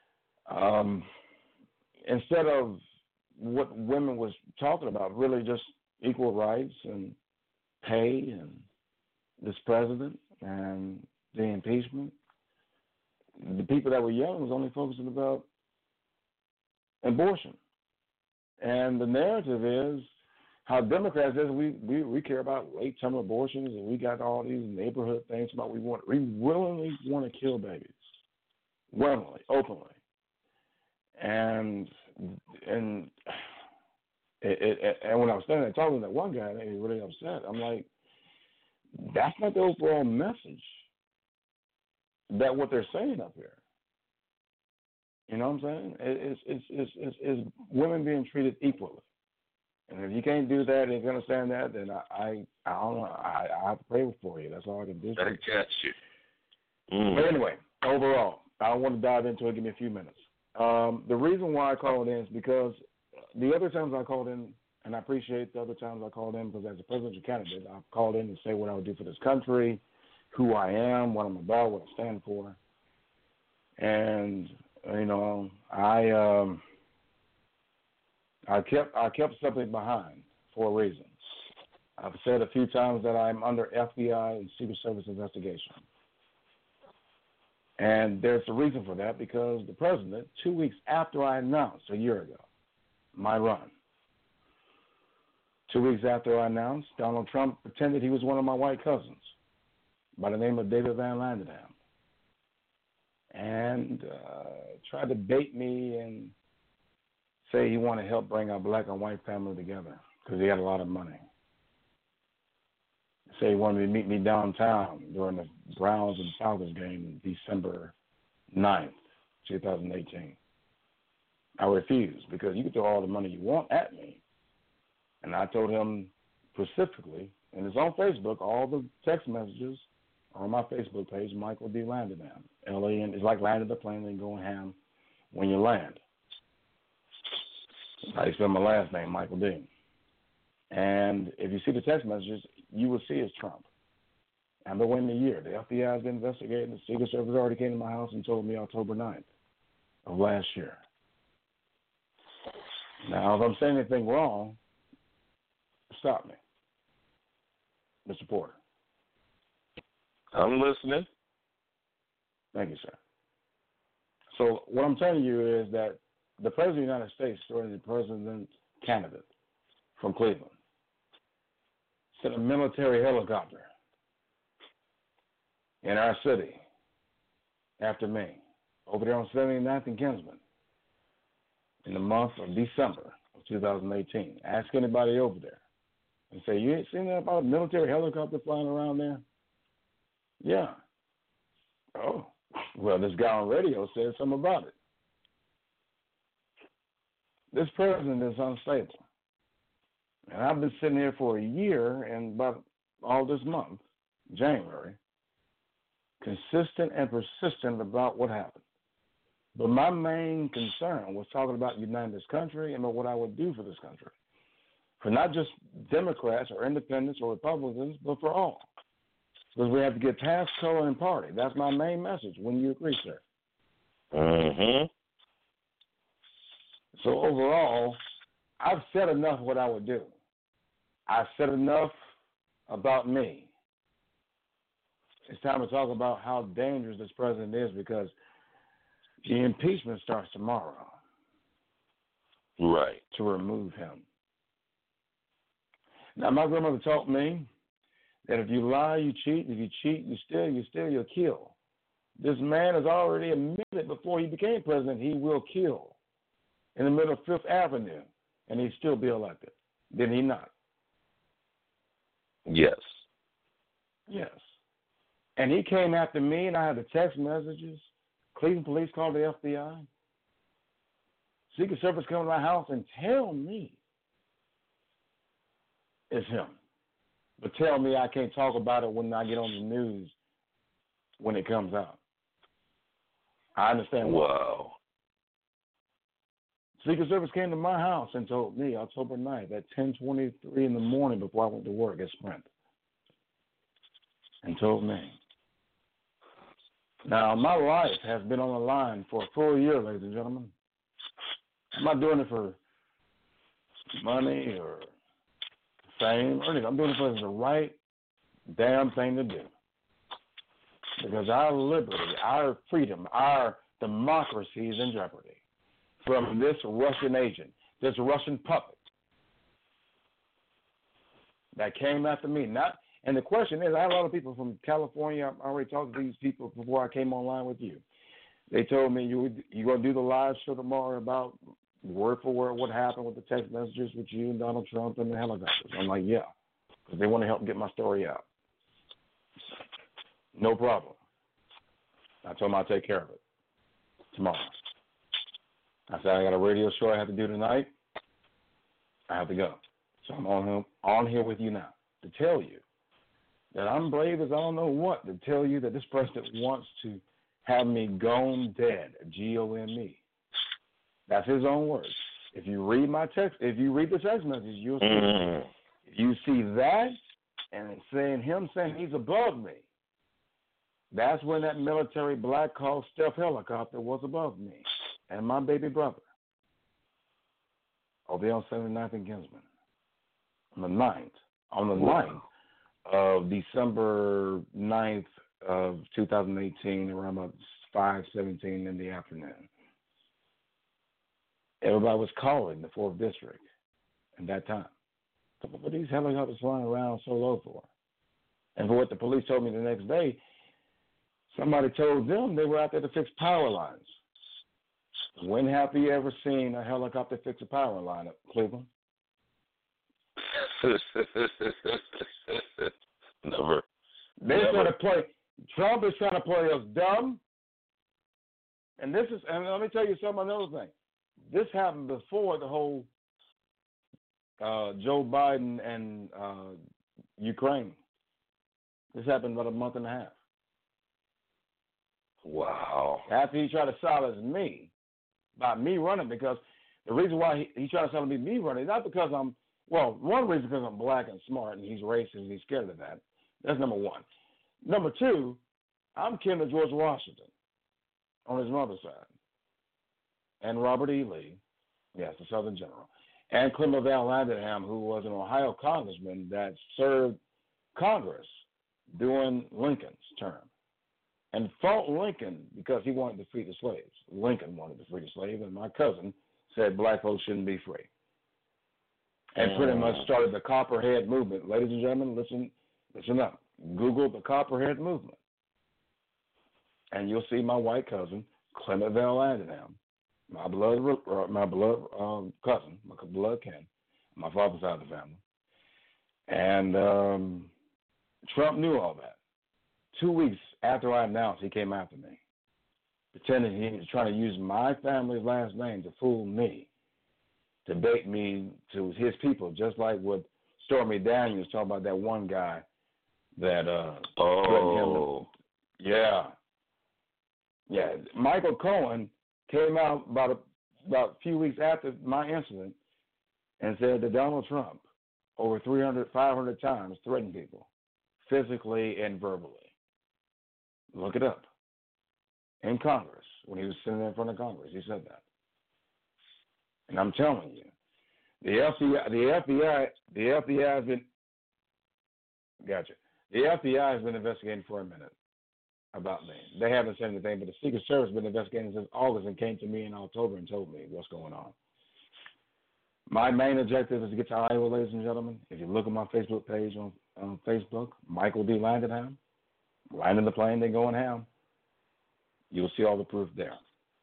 Instead of what women was talking about, really just equal rights and pay and this president and the impeachment, the people that were young was only focusing about abortion. And the narrative is how Democrats is we care about late-term abortions and we got all these neighborhood things about we willingly want to kill babies, willingly, openly. And when I was standing there talking to that one guy, he was really upset. I'm like, that's not the overall message that what they're saying up here. You know what I'm saying? It's women being treated equally. And if you can't do that and you understand that, then I don't know. I have to pray for you. That's all I can do. I got you. But anyway, overall, I don't want to dive into it. Give me a few minutes. The reason why I called in is because the other times I called in, and I appreciate the other times I called in because as a presidential candidate, I've called in to say what I would do for this country, who I am, what I'm about, what I stand for. And, you know, I kept something behind for a reason. I've said a few times that I'm under FBI and Secret Service investigation. And there's a reason for that because the president, 2 weeks after I announced a year ago my run, 2 weeks after I announced, Donald Trump pretended he was one of my white cousins by the name of David Van Landerdam and tried to bait me and say he wanted to help bring our black and white family together because he had a lot of money. Say he wanted to meet me downtown during the Browns and Falcons game December 9th, 2018. I refused because you can throw all the money you want at me. And I told him specifically, and it's on Facebook, all the text messages are on my Facebook page, Michael D. Landerdam. L-A-N, it's like landing the plane and going ham when you land. I spell my last name, Michael D. And if you see the text messages, you will see it's Trump. I've been waiting a year. The FBI has been investigating. The Secret Service already came to my house and told me October 9th of last year. Now, if I'm saying anything wrong, stop me, Mr. Porter. I'm listening. Thank you, sir. So what I'm telling you is that the President of the United States, or the President candidate from Cleveland, sent a military helicopter in our city after me, over there on 79th and Kinsman, in the month of December of 2018. Ask anybody over there and say, you ain't seen that about a military helicopter flying around there? Yeah. Oh, well, this guy on radio said something about it. This president is unstable. And I've been sitting here for a year and about all this month, January, consistent and persistent about what happened. But my main concern was talking about uniting this country and about what I would do for this country. For not just Democrats or independents or Republicans, but for all. Because we have to get past color and party. That's my main message. Wouldn't you agree, sir? Mm-hmm. So overall, I've said enough what I would do. I've said enough about me. It's time to talk about how dangerous this president is because the impeachment starts tomorrow. Right. To remove him. Now, my grandmother taught me that if you lie, you cheat. If you cheat, you steal, you'll kill. This man has already admitted before he became president he will kill in the middle of Fifth Avenue, and he'd still be elected. Did he not? Yes. Yes. And he came after me, and I had the text messages. Cleveland police called the FBI. Secret Service come to my house and tell me it's him. But tell me I can't talk about it when I get on the news when it comes out. I understand why. Wow. Secret Service came to my house and told me October 9th at 10:23 in the morning before I went to work at Sprint, and told me. Now, my life has been on the line for a full year, ladies and gentlemen. I'm not doing it for money or fame or anything. I'm doing it for the right damn thing to do. Because our liberty, our freedom, our democracy is in jeopardy from this Russian agent, this Russian puppet that came after me. And the question is, I had a lot of people from California. I already talked to these people before I came online with you. They told me you're going to do the live show tomorrow about word for word what happened with the text messages with you and Donald Trump and the helicopters. I'm like, yeah, because they want to help get my story out. No problem. I told them I'll take care of it tomorrow. I said, I got a radio show I have to do tonight. I have to go. So I'm on here with you now to tell you that I'm brave as I don't know what, to tell you that this president wants to have me gone dead, G-O-N-E. That's his own words. If you read the text message, you'll see. You see that, and it's him saying he's above me. That's when that military Black Hawk stealth helicopter was above me and my baby brother. Over there on 79th and Kinsman. On the 9th of December 9th of 2018, around about 5:17 in the afternoon. Everybody was calling the 4th District at that time. What were these helicopters flying around so low for? And for what the police told me the next day, somebody told them they were out there to fix power lines. When have you ever seen a helicopter fix a power line at Cleveland? Never. Trump is trying to play us dumb. And let me tell you another thing. This happened before the whole Joe Biden and Ukraine. This happened about a month and a half. Wow. After he tried to silence me by me running, because the reason why he tried to silence me running is not because one reason because I'm black and smart and he's racist and he's scared of that. That's number one. Number two, I'm kin to George Washington on his mother's side. And Robert E. Lee, yes, the Southern General, and Clement Val Landenham, who was an Ohio congressman that served Congress during Lincoln's term. And fought Lincoln because he wanted to free the slaves. Lincoln wanted to free the slaves, and my cousin said black folks shouldn't be free. And pretty much started the Copperhead movement. Ladies and gentlemen, listen up. Google the Copperhead movement. And you'll see my white cousin, Clement Val Landenham, my blood cousin, my blood kin, my father's side of the family. And Trump knew all that. 2 weeks after I announced, he came after me, pretending he was trying to use my family's last name to fool me, to bait me to his people, just like what Stormy Daniels talking about that one guy that threatened him. Yeah. Michael Cohen came out about a few weeks after my incident and said that Donald Trump over 300, 500 times threatened people, physically and verbally. Look it up. In Congress, when he was sitting in front of Congress, he said that. And I'm telling you, the FBI has been, gotcha. The FBI has been investigating for a minute about me. They haven't said anything, but the Secret Service has been investigating since August and came to me in October and told me what's going on. My main objective is to get to Iowa, ladies and gentlemen. If you look at my Facebook page on Facebook, Michael D. Landenham, landing the plane, they're going ham. You'll see all the proof there.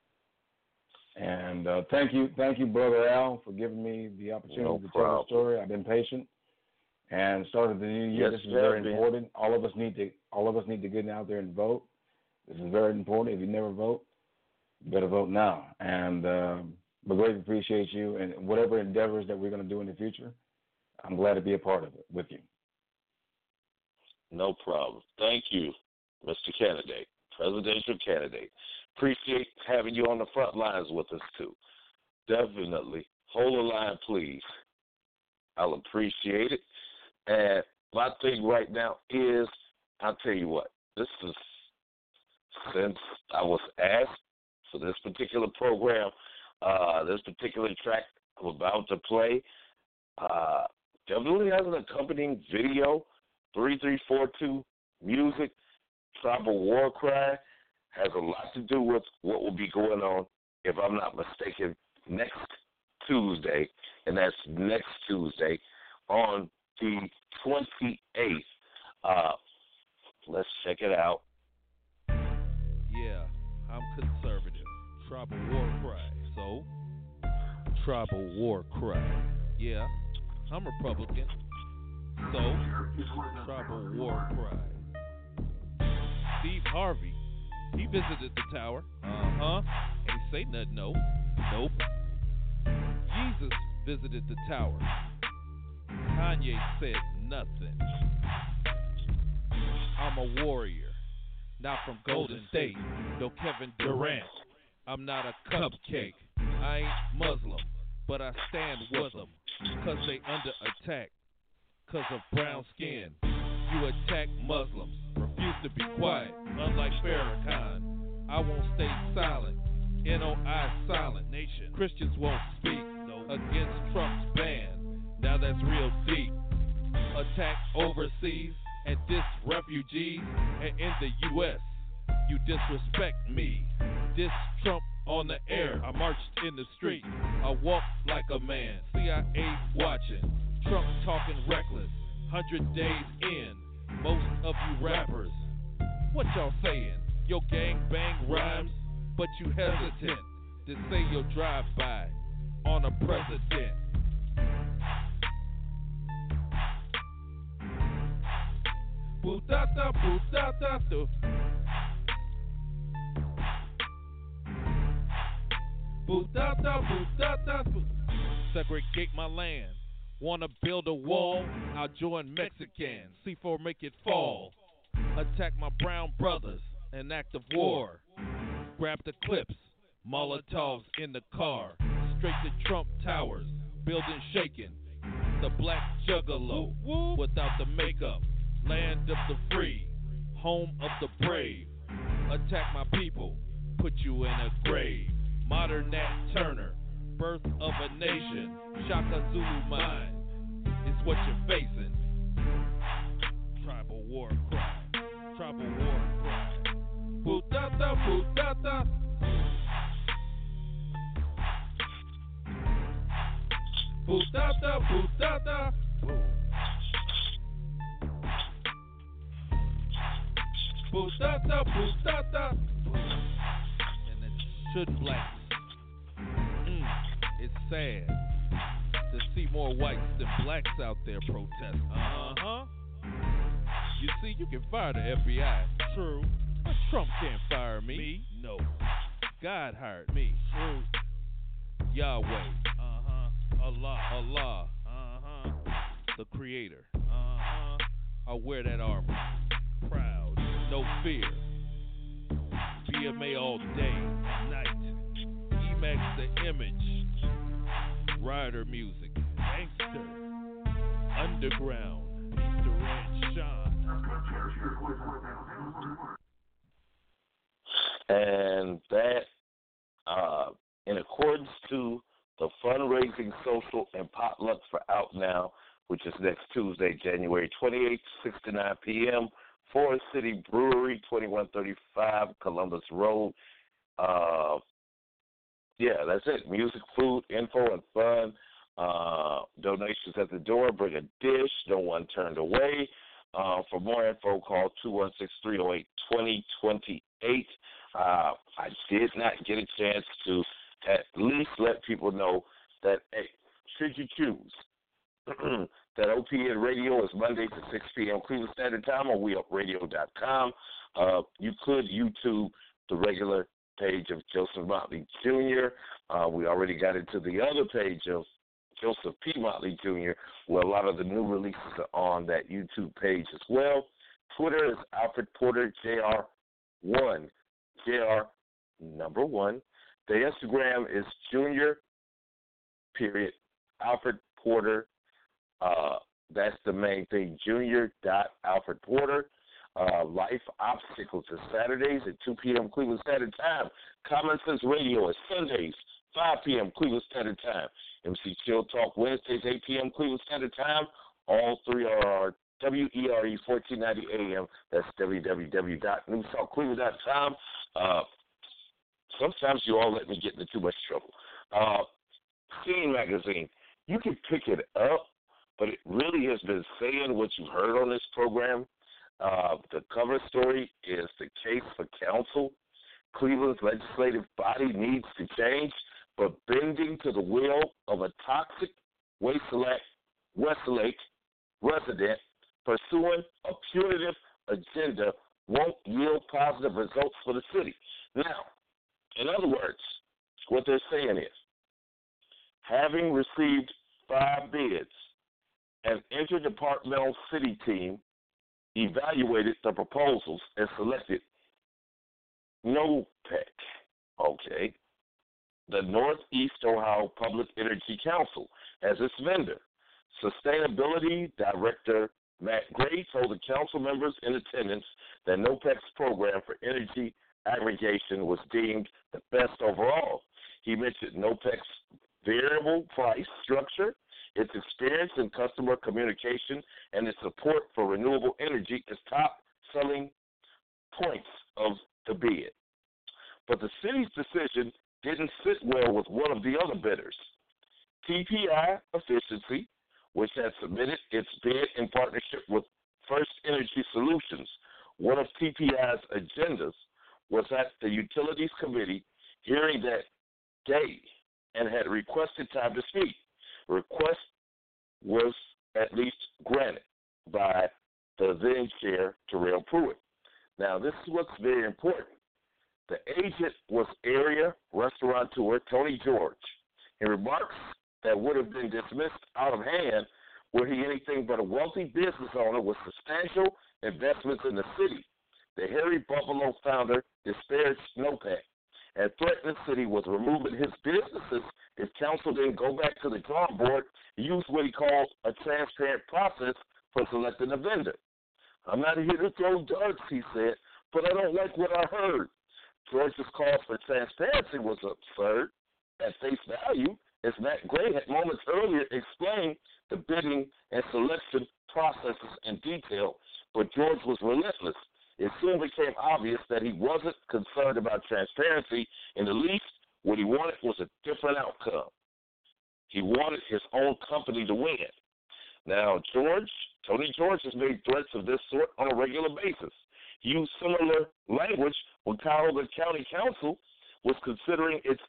And thank you, Brother Al, for giving me the opportunity to tell the story. I've been patient and started the new year. This is very important. All of us need to get out there and vote. This is very important. If you never vote, you better vote now. And we greatly appreciate you and whatever endeavors that we're going to do in the future. I'm glad to be a part of it with you. No problem. Thank you. Mr. Candidate, presidential candidate. Appreciate having you on the front lines with us, too. Definitely. Hold the line, please. I'll appreciate it. And my thing right now is, I'll tell you what, this is, since I was asked for this particular program, this particular track I'm about to play, definitely has an accompanying video, 3342 music, Tribal War Cry, has a lot to do with what will be going on, if I'm not mistaken, next Tuesday, and that's next Tuesday on the 28th. Let's check it out. Yeah, I'm conservative. Tribal War Cry. So, Tribal War Cry. Yeah, I'm Republican. So, Tribal War Cry. Steve Harvey, he visited the tower. Ain't say nothing, no. Nope. Jesus visited the tower. Kanye said nothing. I'm a warrior, not from Golden State, no Kevin Durant. I'm not a cupcake. I ain't Muslim, but I stand with them, 'cause they under attack, 'cause of brown skin. You attack Muslims, refuse to be quiet, unlike Farrakhan. I won't stay silent, NOI silent nation. Christians won't speak, no, against Trump's ban. Now that's real deep. Attack overseas and diss refugees, and in the U.S. you disrespect me. Diss Trump on the air. I marched in the street. I walked like a man. CIA watching. Trump talking reckless. 100 days in. Most of you rappers, what y'all saying? Your gang bang rhymes, but you hesitant to say your drive-by on a president. Bootata, bootata, bootata, bootata. Segregate my land. Wanna build a wall? I'll join Mexicans. C4 make it fall. Attack my brown brothers. An act of war. Grab the clips. Molotovs in the car. Straight to Trump Towers. Building shaking. The black juggalo. Without the makeup. Land of the free. Home of the brave. Attack my people. Put you in a grave. Modern Nat Turner. Birth of a nation. Shaka Zulu mind. It's what you're facing. Tribal war cry. Tribal war cry. Bootata, bootata. Bootata, bootata. Bootata, bootata. And it shouldn't blast. It's sad to see more whites than blacks out there protesting. You see, you can fire the FBI. True. But Trump can't fire me. Me? No. God hired me. True. Yahweh. Allah. The Creator. I wear that armor. Proud. No fear. BMA all day and night. Emax the image. Rider music, gangster, underground, Durant Sean. And that, in accordance to the fundraising social and potluck for Out Now, which is next Tuesday, January 28th, 6 to 9 p.m., Forest City Brewery, 2135 Columbus Road. Yeah, that's it. Music, food, info, and fun. Donations at the door. Bring a dish. No one turned away. For more info, call 216-308-2028. I did not get a chance to at least let people know that, hey, should you choose, that OPN Radio is Monday to 6 p.m. Cleveland Standard Time on WeUpRadio.com. You could YouTube the regular page of Joseph Motley Jr. We already got into the other page of Joseph P. Motley Jr., where a lot of the new releases are on that YouTube page as well. Twitter is Alfred Porter JR1, JR number 1. The Instagram is Junior period Alfred Porter. That's the main thing. Junior.Alfred Porter. Life Obstacles is Saturdays at 2 p.m. Cleveland Standard Time. Common Sense Radio is Sundays, 5 p.m. Cleveland Standard Time. MC Chill Talk Wednesdays, 8 p.m. Cleveland Standard Time. All three are WERE 1490 AM. That's www.newstalkcleveland.com. Sometimes you all let me get into too much trouble. Scene Magazine. You can pick it up, but it really has been saying what you heard on this program. The cover story is the case for council. Cleveland's legislative body needs to change, but bending to the will of a toxic Westlake resident pursuing a punitive agenda won't yield positive results for the city. Now, in other words, what they're saying is, having received 5 bids, an interdepartmental city team evaluated the proposals and selected NOPEC, the Northeast Ohio Public Energy Council, as its vendor. Sustainability Director Matt Gray told the council members in attendance that NOPEC's program for energy aggregation was deemed the best overall. He mentioned NOPEC's variable price structure, its experience in customer communication, and its support for renewable energy as top selling points of the bid. But the city's decision didn't sit well with one of the other bidders. TPI Efficiency, which had submitted its bid in partnership with First Energy Solutions. One of TPI's agendas was at the Utilities Committee hearing that day and had requested time to speak. Request was at least granted by the then chair, Terrell Pruitt. Now, this is what's very important. The agent was area restaurateur Tony George. In remarks that would have been dismissed out of hand were he anything but a wealthy business owner with substantial investments in the city. The Harry Buffalo founder disparaged NOPEC and threatened the city with removing his businesses if council didn't go back to the drawing board and use what he calls a transparent process for selecting a vendor. I'm not here to throw darts, he said, but I don't like what I heard. George's call for transparency was absurd at face value, as Matt Gray had moments earlier explained the bidding and selection processes in detail, but George was relentless. It soon became obvious that he wasn't concerned about transparency in the least. What he wanted was a different outcome. He wanted his own company to win. Now, Tony George has made threats of this sort on a regular basis. He used similar language when Cuyahoga County Council was considering its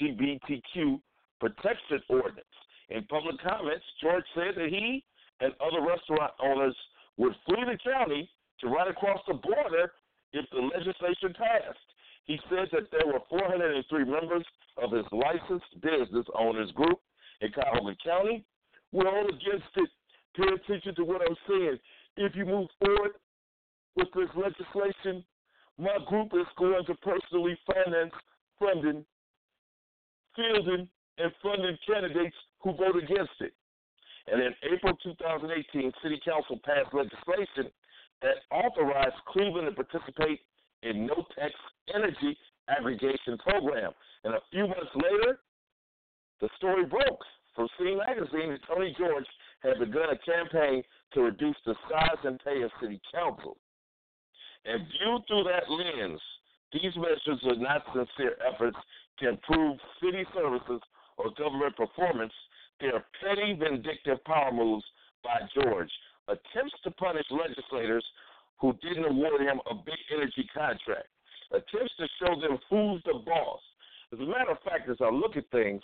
LGBTQ protection ordinance. In public comments, George said that he and other restaurant owners would flee the county to right across the border if the legislation passed. He said that there were 403 members of his licensed business owners group in Cuyahoga County. We're all against it. Pay attention to what I'm saying. If you move forward with this legislation, my group is going to personally finance funding, fielding, and funding candidates who vote against it. And in April 2018, City Council passed legislation that authorized Cleveland to participate in NOPEC's energy aggregation program. And a few months later, the story broke from Scene Magazine that Tony George had begun a campaign to reduce the size and pay of City Council. And viewed through that lens, these measures are not sincere efforts to improve city services or government performance. They are petty, vindictive power moves by George, attempts to punish legislators who didn't award him a big energy contract, attempts to show them who's the boss. As a matter of fact, as I look at things,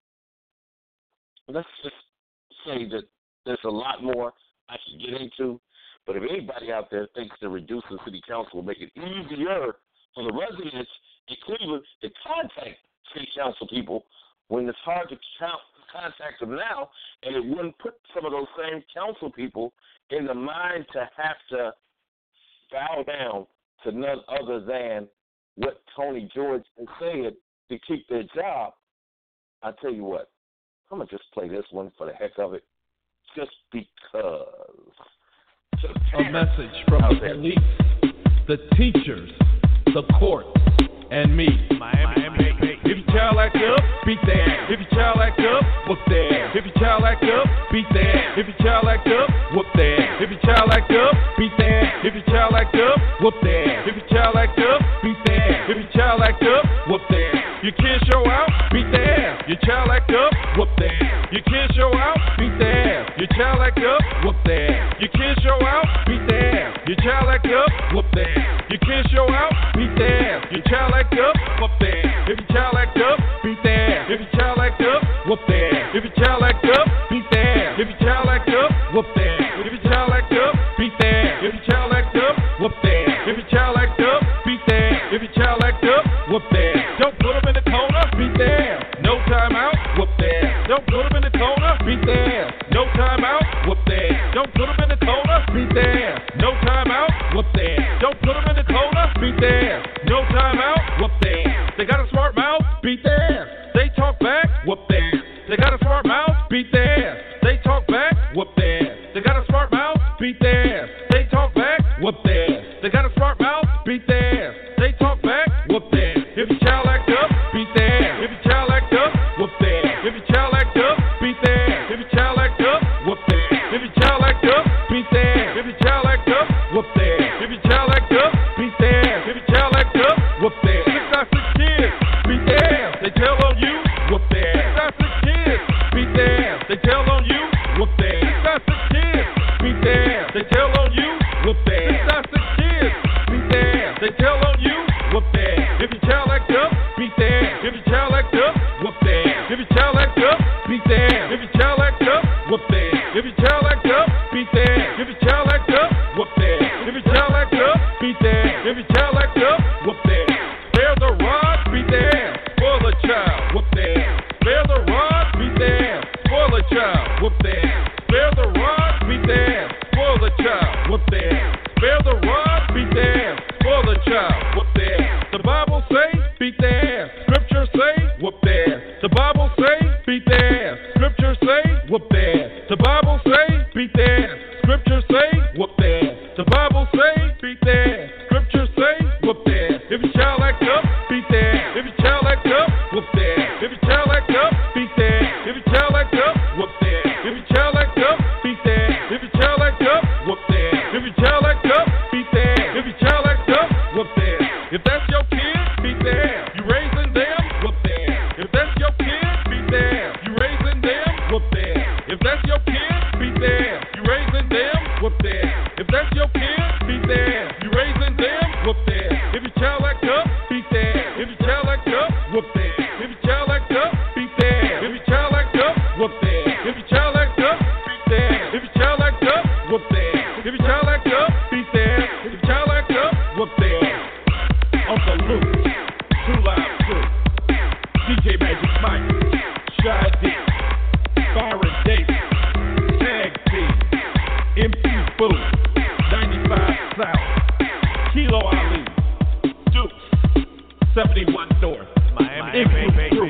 let's just say that there's a lot more I should get into, but if anybody out there thinks that reducing city council will make it easier for the residents in Cleveland to contact city council people when it's hard to contact them now, and it wouldn't put some of those same council people in the mind to have to bow down to none other than what Tony George has said to keep their job, I tell you what, I'm going to just play this one for the heck of it, just because. A message from the police, the teachers, the courts, and me. Miami. If your child act up, beat that. If your child act up, whoop that. If your child act up, beat that. If your child act up, whoop that. If your child act up, beat that. If your child act up, whoop that. If your child act up, beat that. If your child act up, whoop that. Your kids show out, beat that. Your child act up, whoop that. Your kids show out, beat that. Your child act up, whoop that. Your kids show out, beat that. Your child act up, whoop that. Your kids show out, beat that. Your child act up, whoop that. If your child act up, beat that. If your child act up, whoop that. If your child act up, beat that. If your child act up, whoop that. If your child act up, beat that. If your child act up, whoop that. If your child act up, beat that. If your child act up, whoop that. Don't put them in the corner, beat that. No timeout, whoop that. Don't put them in the corner, beat that. No timeout, whoop that. Don't put them in the corner, beat that. No timeout, whoop that. Don't put them in the corner, beat that. No timeout, whoop that. They got a smart mouth, beat that. They talk back, whoop that. They got a smart mouth, beat that. They talk back, whoop that. They got a smart mouth, beat that. They talk back, whoop that. They got a smart mouth, beat that. They talk back, whoop that. If your child act up, beat that. If your child act up, whoop that. If your child act up, beat that. If your child act up, whoop that. If your child act up, beat that. If your child act up, whoop that. If your child act up, beat that. If your child act up, whoop that. 696 kids, beat that. They tell on you, whoop that. 696 kids, beat that. They tell on you, whoop that. 696 kids, beat that. They tell on you, whoop that. 696 kids, beat that. They tell on you, whoop that. If your child act up, beat that. If your child act up, whoop that. If your child act up, beat that. If your child act up, whoop that. If your child act up, beat that. If your child act up, whoop that. If your child act up, beat that. If your child act up, whoop that. Spare the rod, beat that. Spoil the child, whoop that. Spare the rod, beat that. Spoil the child, whoop that. Spare the rod, beat that. Spoil the child, whoop that. Spare the rod, beat that. Spoil the child, whoop that. The Bible say, beat that. Scripture say, whoop that. The Bible say, beat that. Scripture say, whoop that. The Bible say, beat that. Scripture say, whoop that. The Bible say, beat that. Scripture say, whoop that. If your child act up, beat that. If your child act up, whoop that. If your child act up, beat that. If your child act up, whoop that. If your child act up, beat that. If your child act up, whoop that. If your child act up, beat that. If your child act up, whoop that. If that's your kid, beat that. You raising them, whoop that. If that's your kid, beat that. You raising them, whoop that. If that's your kid, beat that. You raising them, whoop that. If that's your kid, beat that. You raising them, whoop that. If your child act up, beat that. If your child act up, whoop that. If your child act up, beat that. If your child act up, whoop that. If your child act up, beat that. If your child act up, whoop that. If your child act up, beat that. If your child act up, whoop that. Uncle Luke, True Live Crew, DJ Magic Mike, Shy D, Byron Davis, Tag Team, MP Boo, 95 South, Kilo Ali, Dukes, 71 North, Miami, Crew,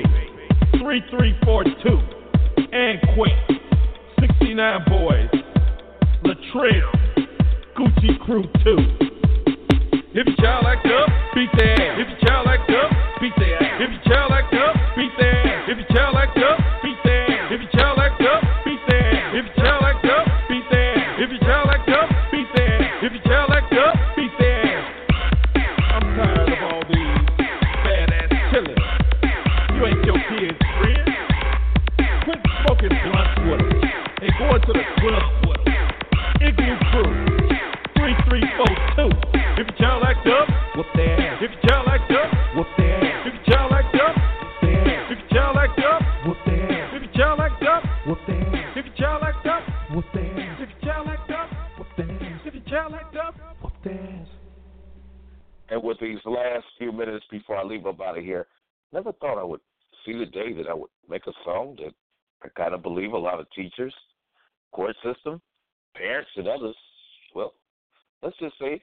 3342, and Quinn, 69 Boys, Latrell, Gucci Crew 2. If your child act up, beat that. If your child act up, beat that. If your child act up, beat that. If your child act up, beat that. If your child act up, beat that. If your child act up, beat that. If your child act up, beat that. If your child act up, beat that. I'm tired of all these badass killers. You ain't your kid's friend. Quit smoking blunts with them and going to the club with them. Igloo Crew, 3342. If your child act up, whoop that. If your child act up, whoop that. If your child act up, whoop that. If your child act up, whoop that. If your child act up, whoop that. If your child act up, whoop that. If your child act up, whoop that. If your child act up, whoop that. And with these last few minutes before I leave up out of here, never thought I would see the day that I would make a song that I kind of believe a lot of teachers, court system, parents, and others, well, let's just say, believe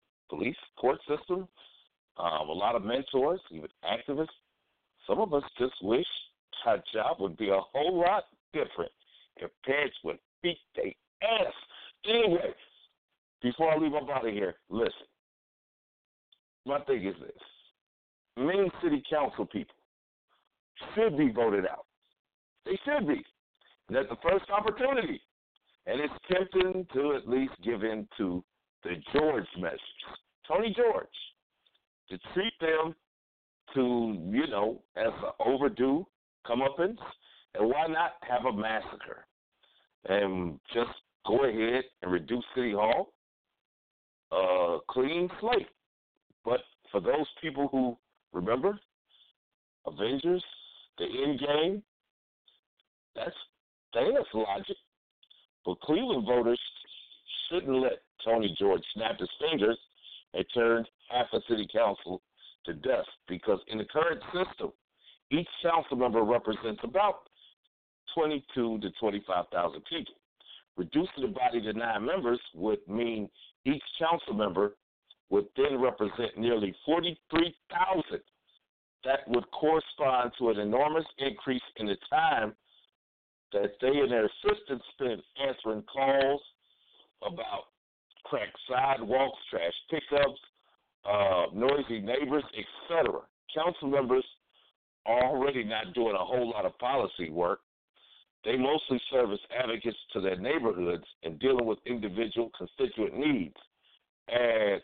police, court system, a lot of mentors, even activists. Some of us just wish our job would be a whole lot different if parents would beat their ass. Anyway, before I leave up out of here, listen. My thing is this. Many city council people should be voted out. They should be. And at the first opportunity. And it's tempting to at least give in to the George measures. Tony George. To treat them to, as an overdue comeuppance. And why not have a massacre? And just go ahead and reduce City Hall. Clean slate. But for those people who remember, Avengers, the end game, that's logic. But Cleveland voters shouldn't let Tony George snap his fingers and turn half a city council to dust, because in the current system, each council member represents about 22 to 25,000 people. Reducing the body to 9 members would mean each council member would then represent nearly 43,000. That would correspond to an enormous increase in the time that they and their assistants spend answering calls about cracked sidewalks, trash pickups, noisy neighbors, etc. Council members are already not doing a whole lot of policy work. They mostly serve as advocates to their neighborhoods and dealing with individual constituent needs. And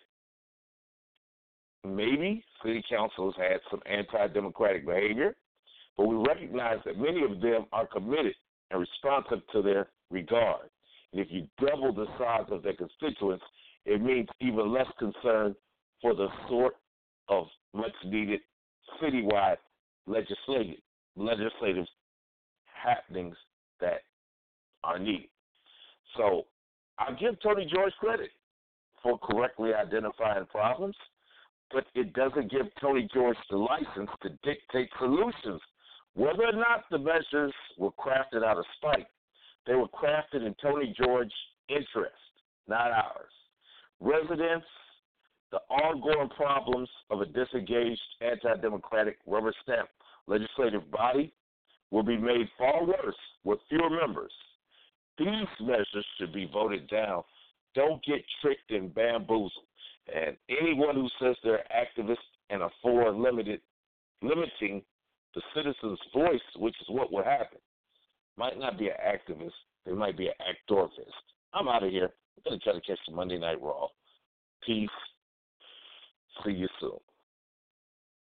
maybe city councils had some anti-democratic behavior, but we recognize that many of them are committed and responsive to their regard. And if you double the size of their constituents, it means even less concern for the sort of much-needed citywide legislative happenings that are needed. So I give Tony George credit for correctly identifying problems, but it doesn't give Tony George the license to dictate solutions. Whether or not the measures were crafted out of spite, they were crafted in Tony George's interest, not ours. Residents, the ongoing problems of a disengaged, anti-democratic, rubber stamp legislative body will be made far worse with fewer members. These measures should be voted down. Don't get tricked and bamboozled. And anyone who says they're activists and are for limiting the citizen's voice, which is what will happen, might not be an activist. They might be an actorist. I'm out of here. I'm going to try to catch the Monday Night Raw. Peace. See you soon.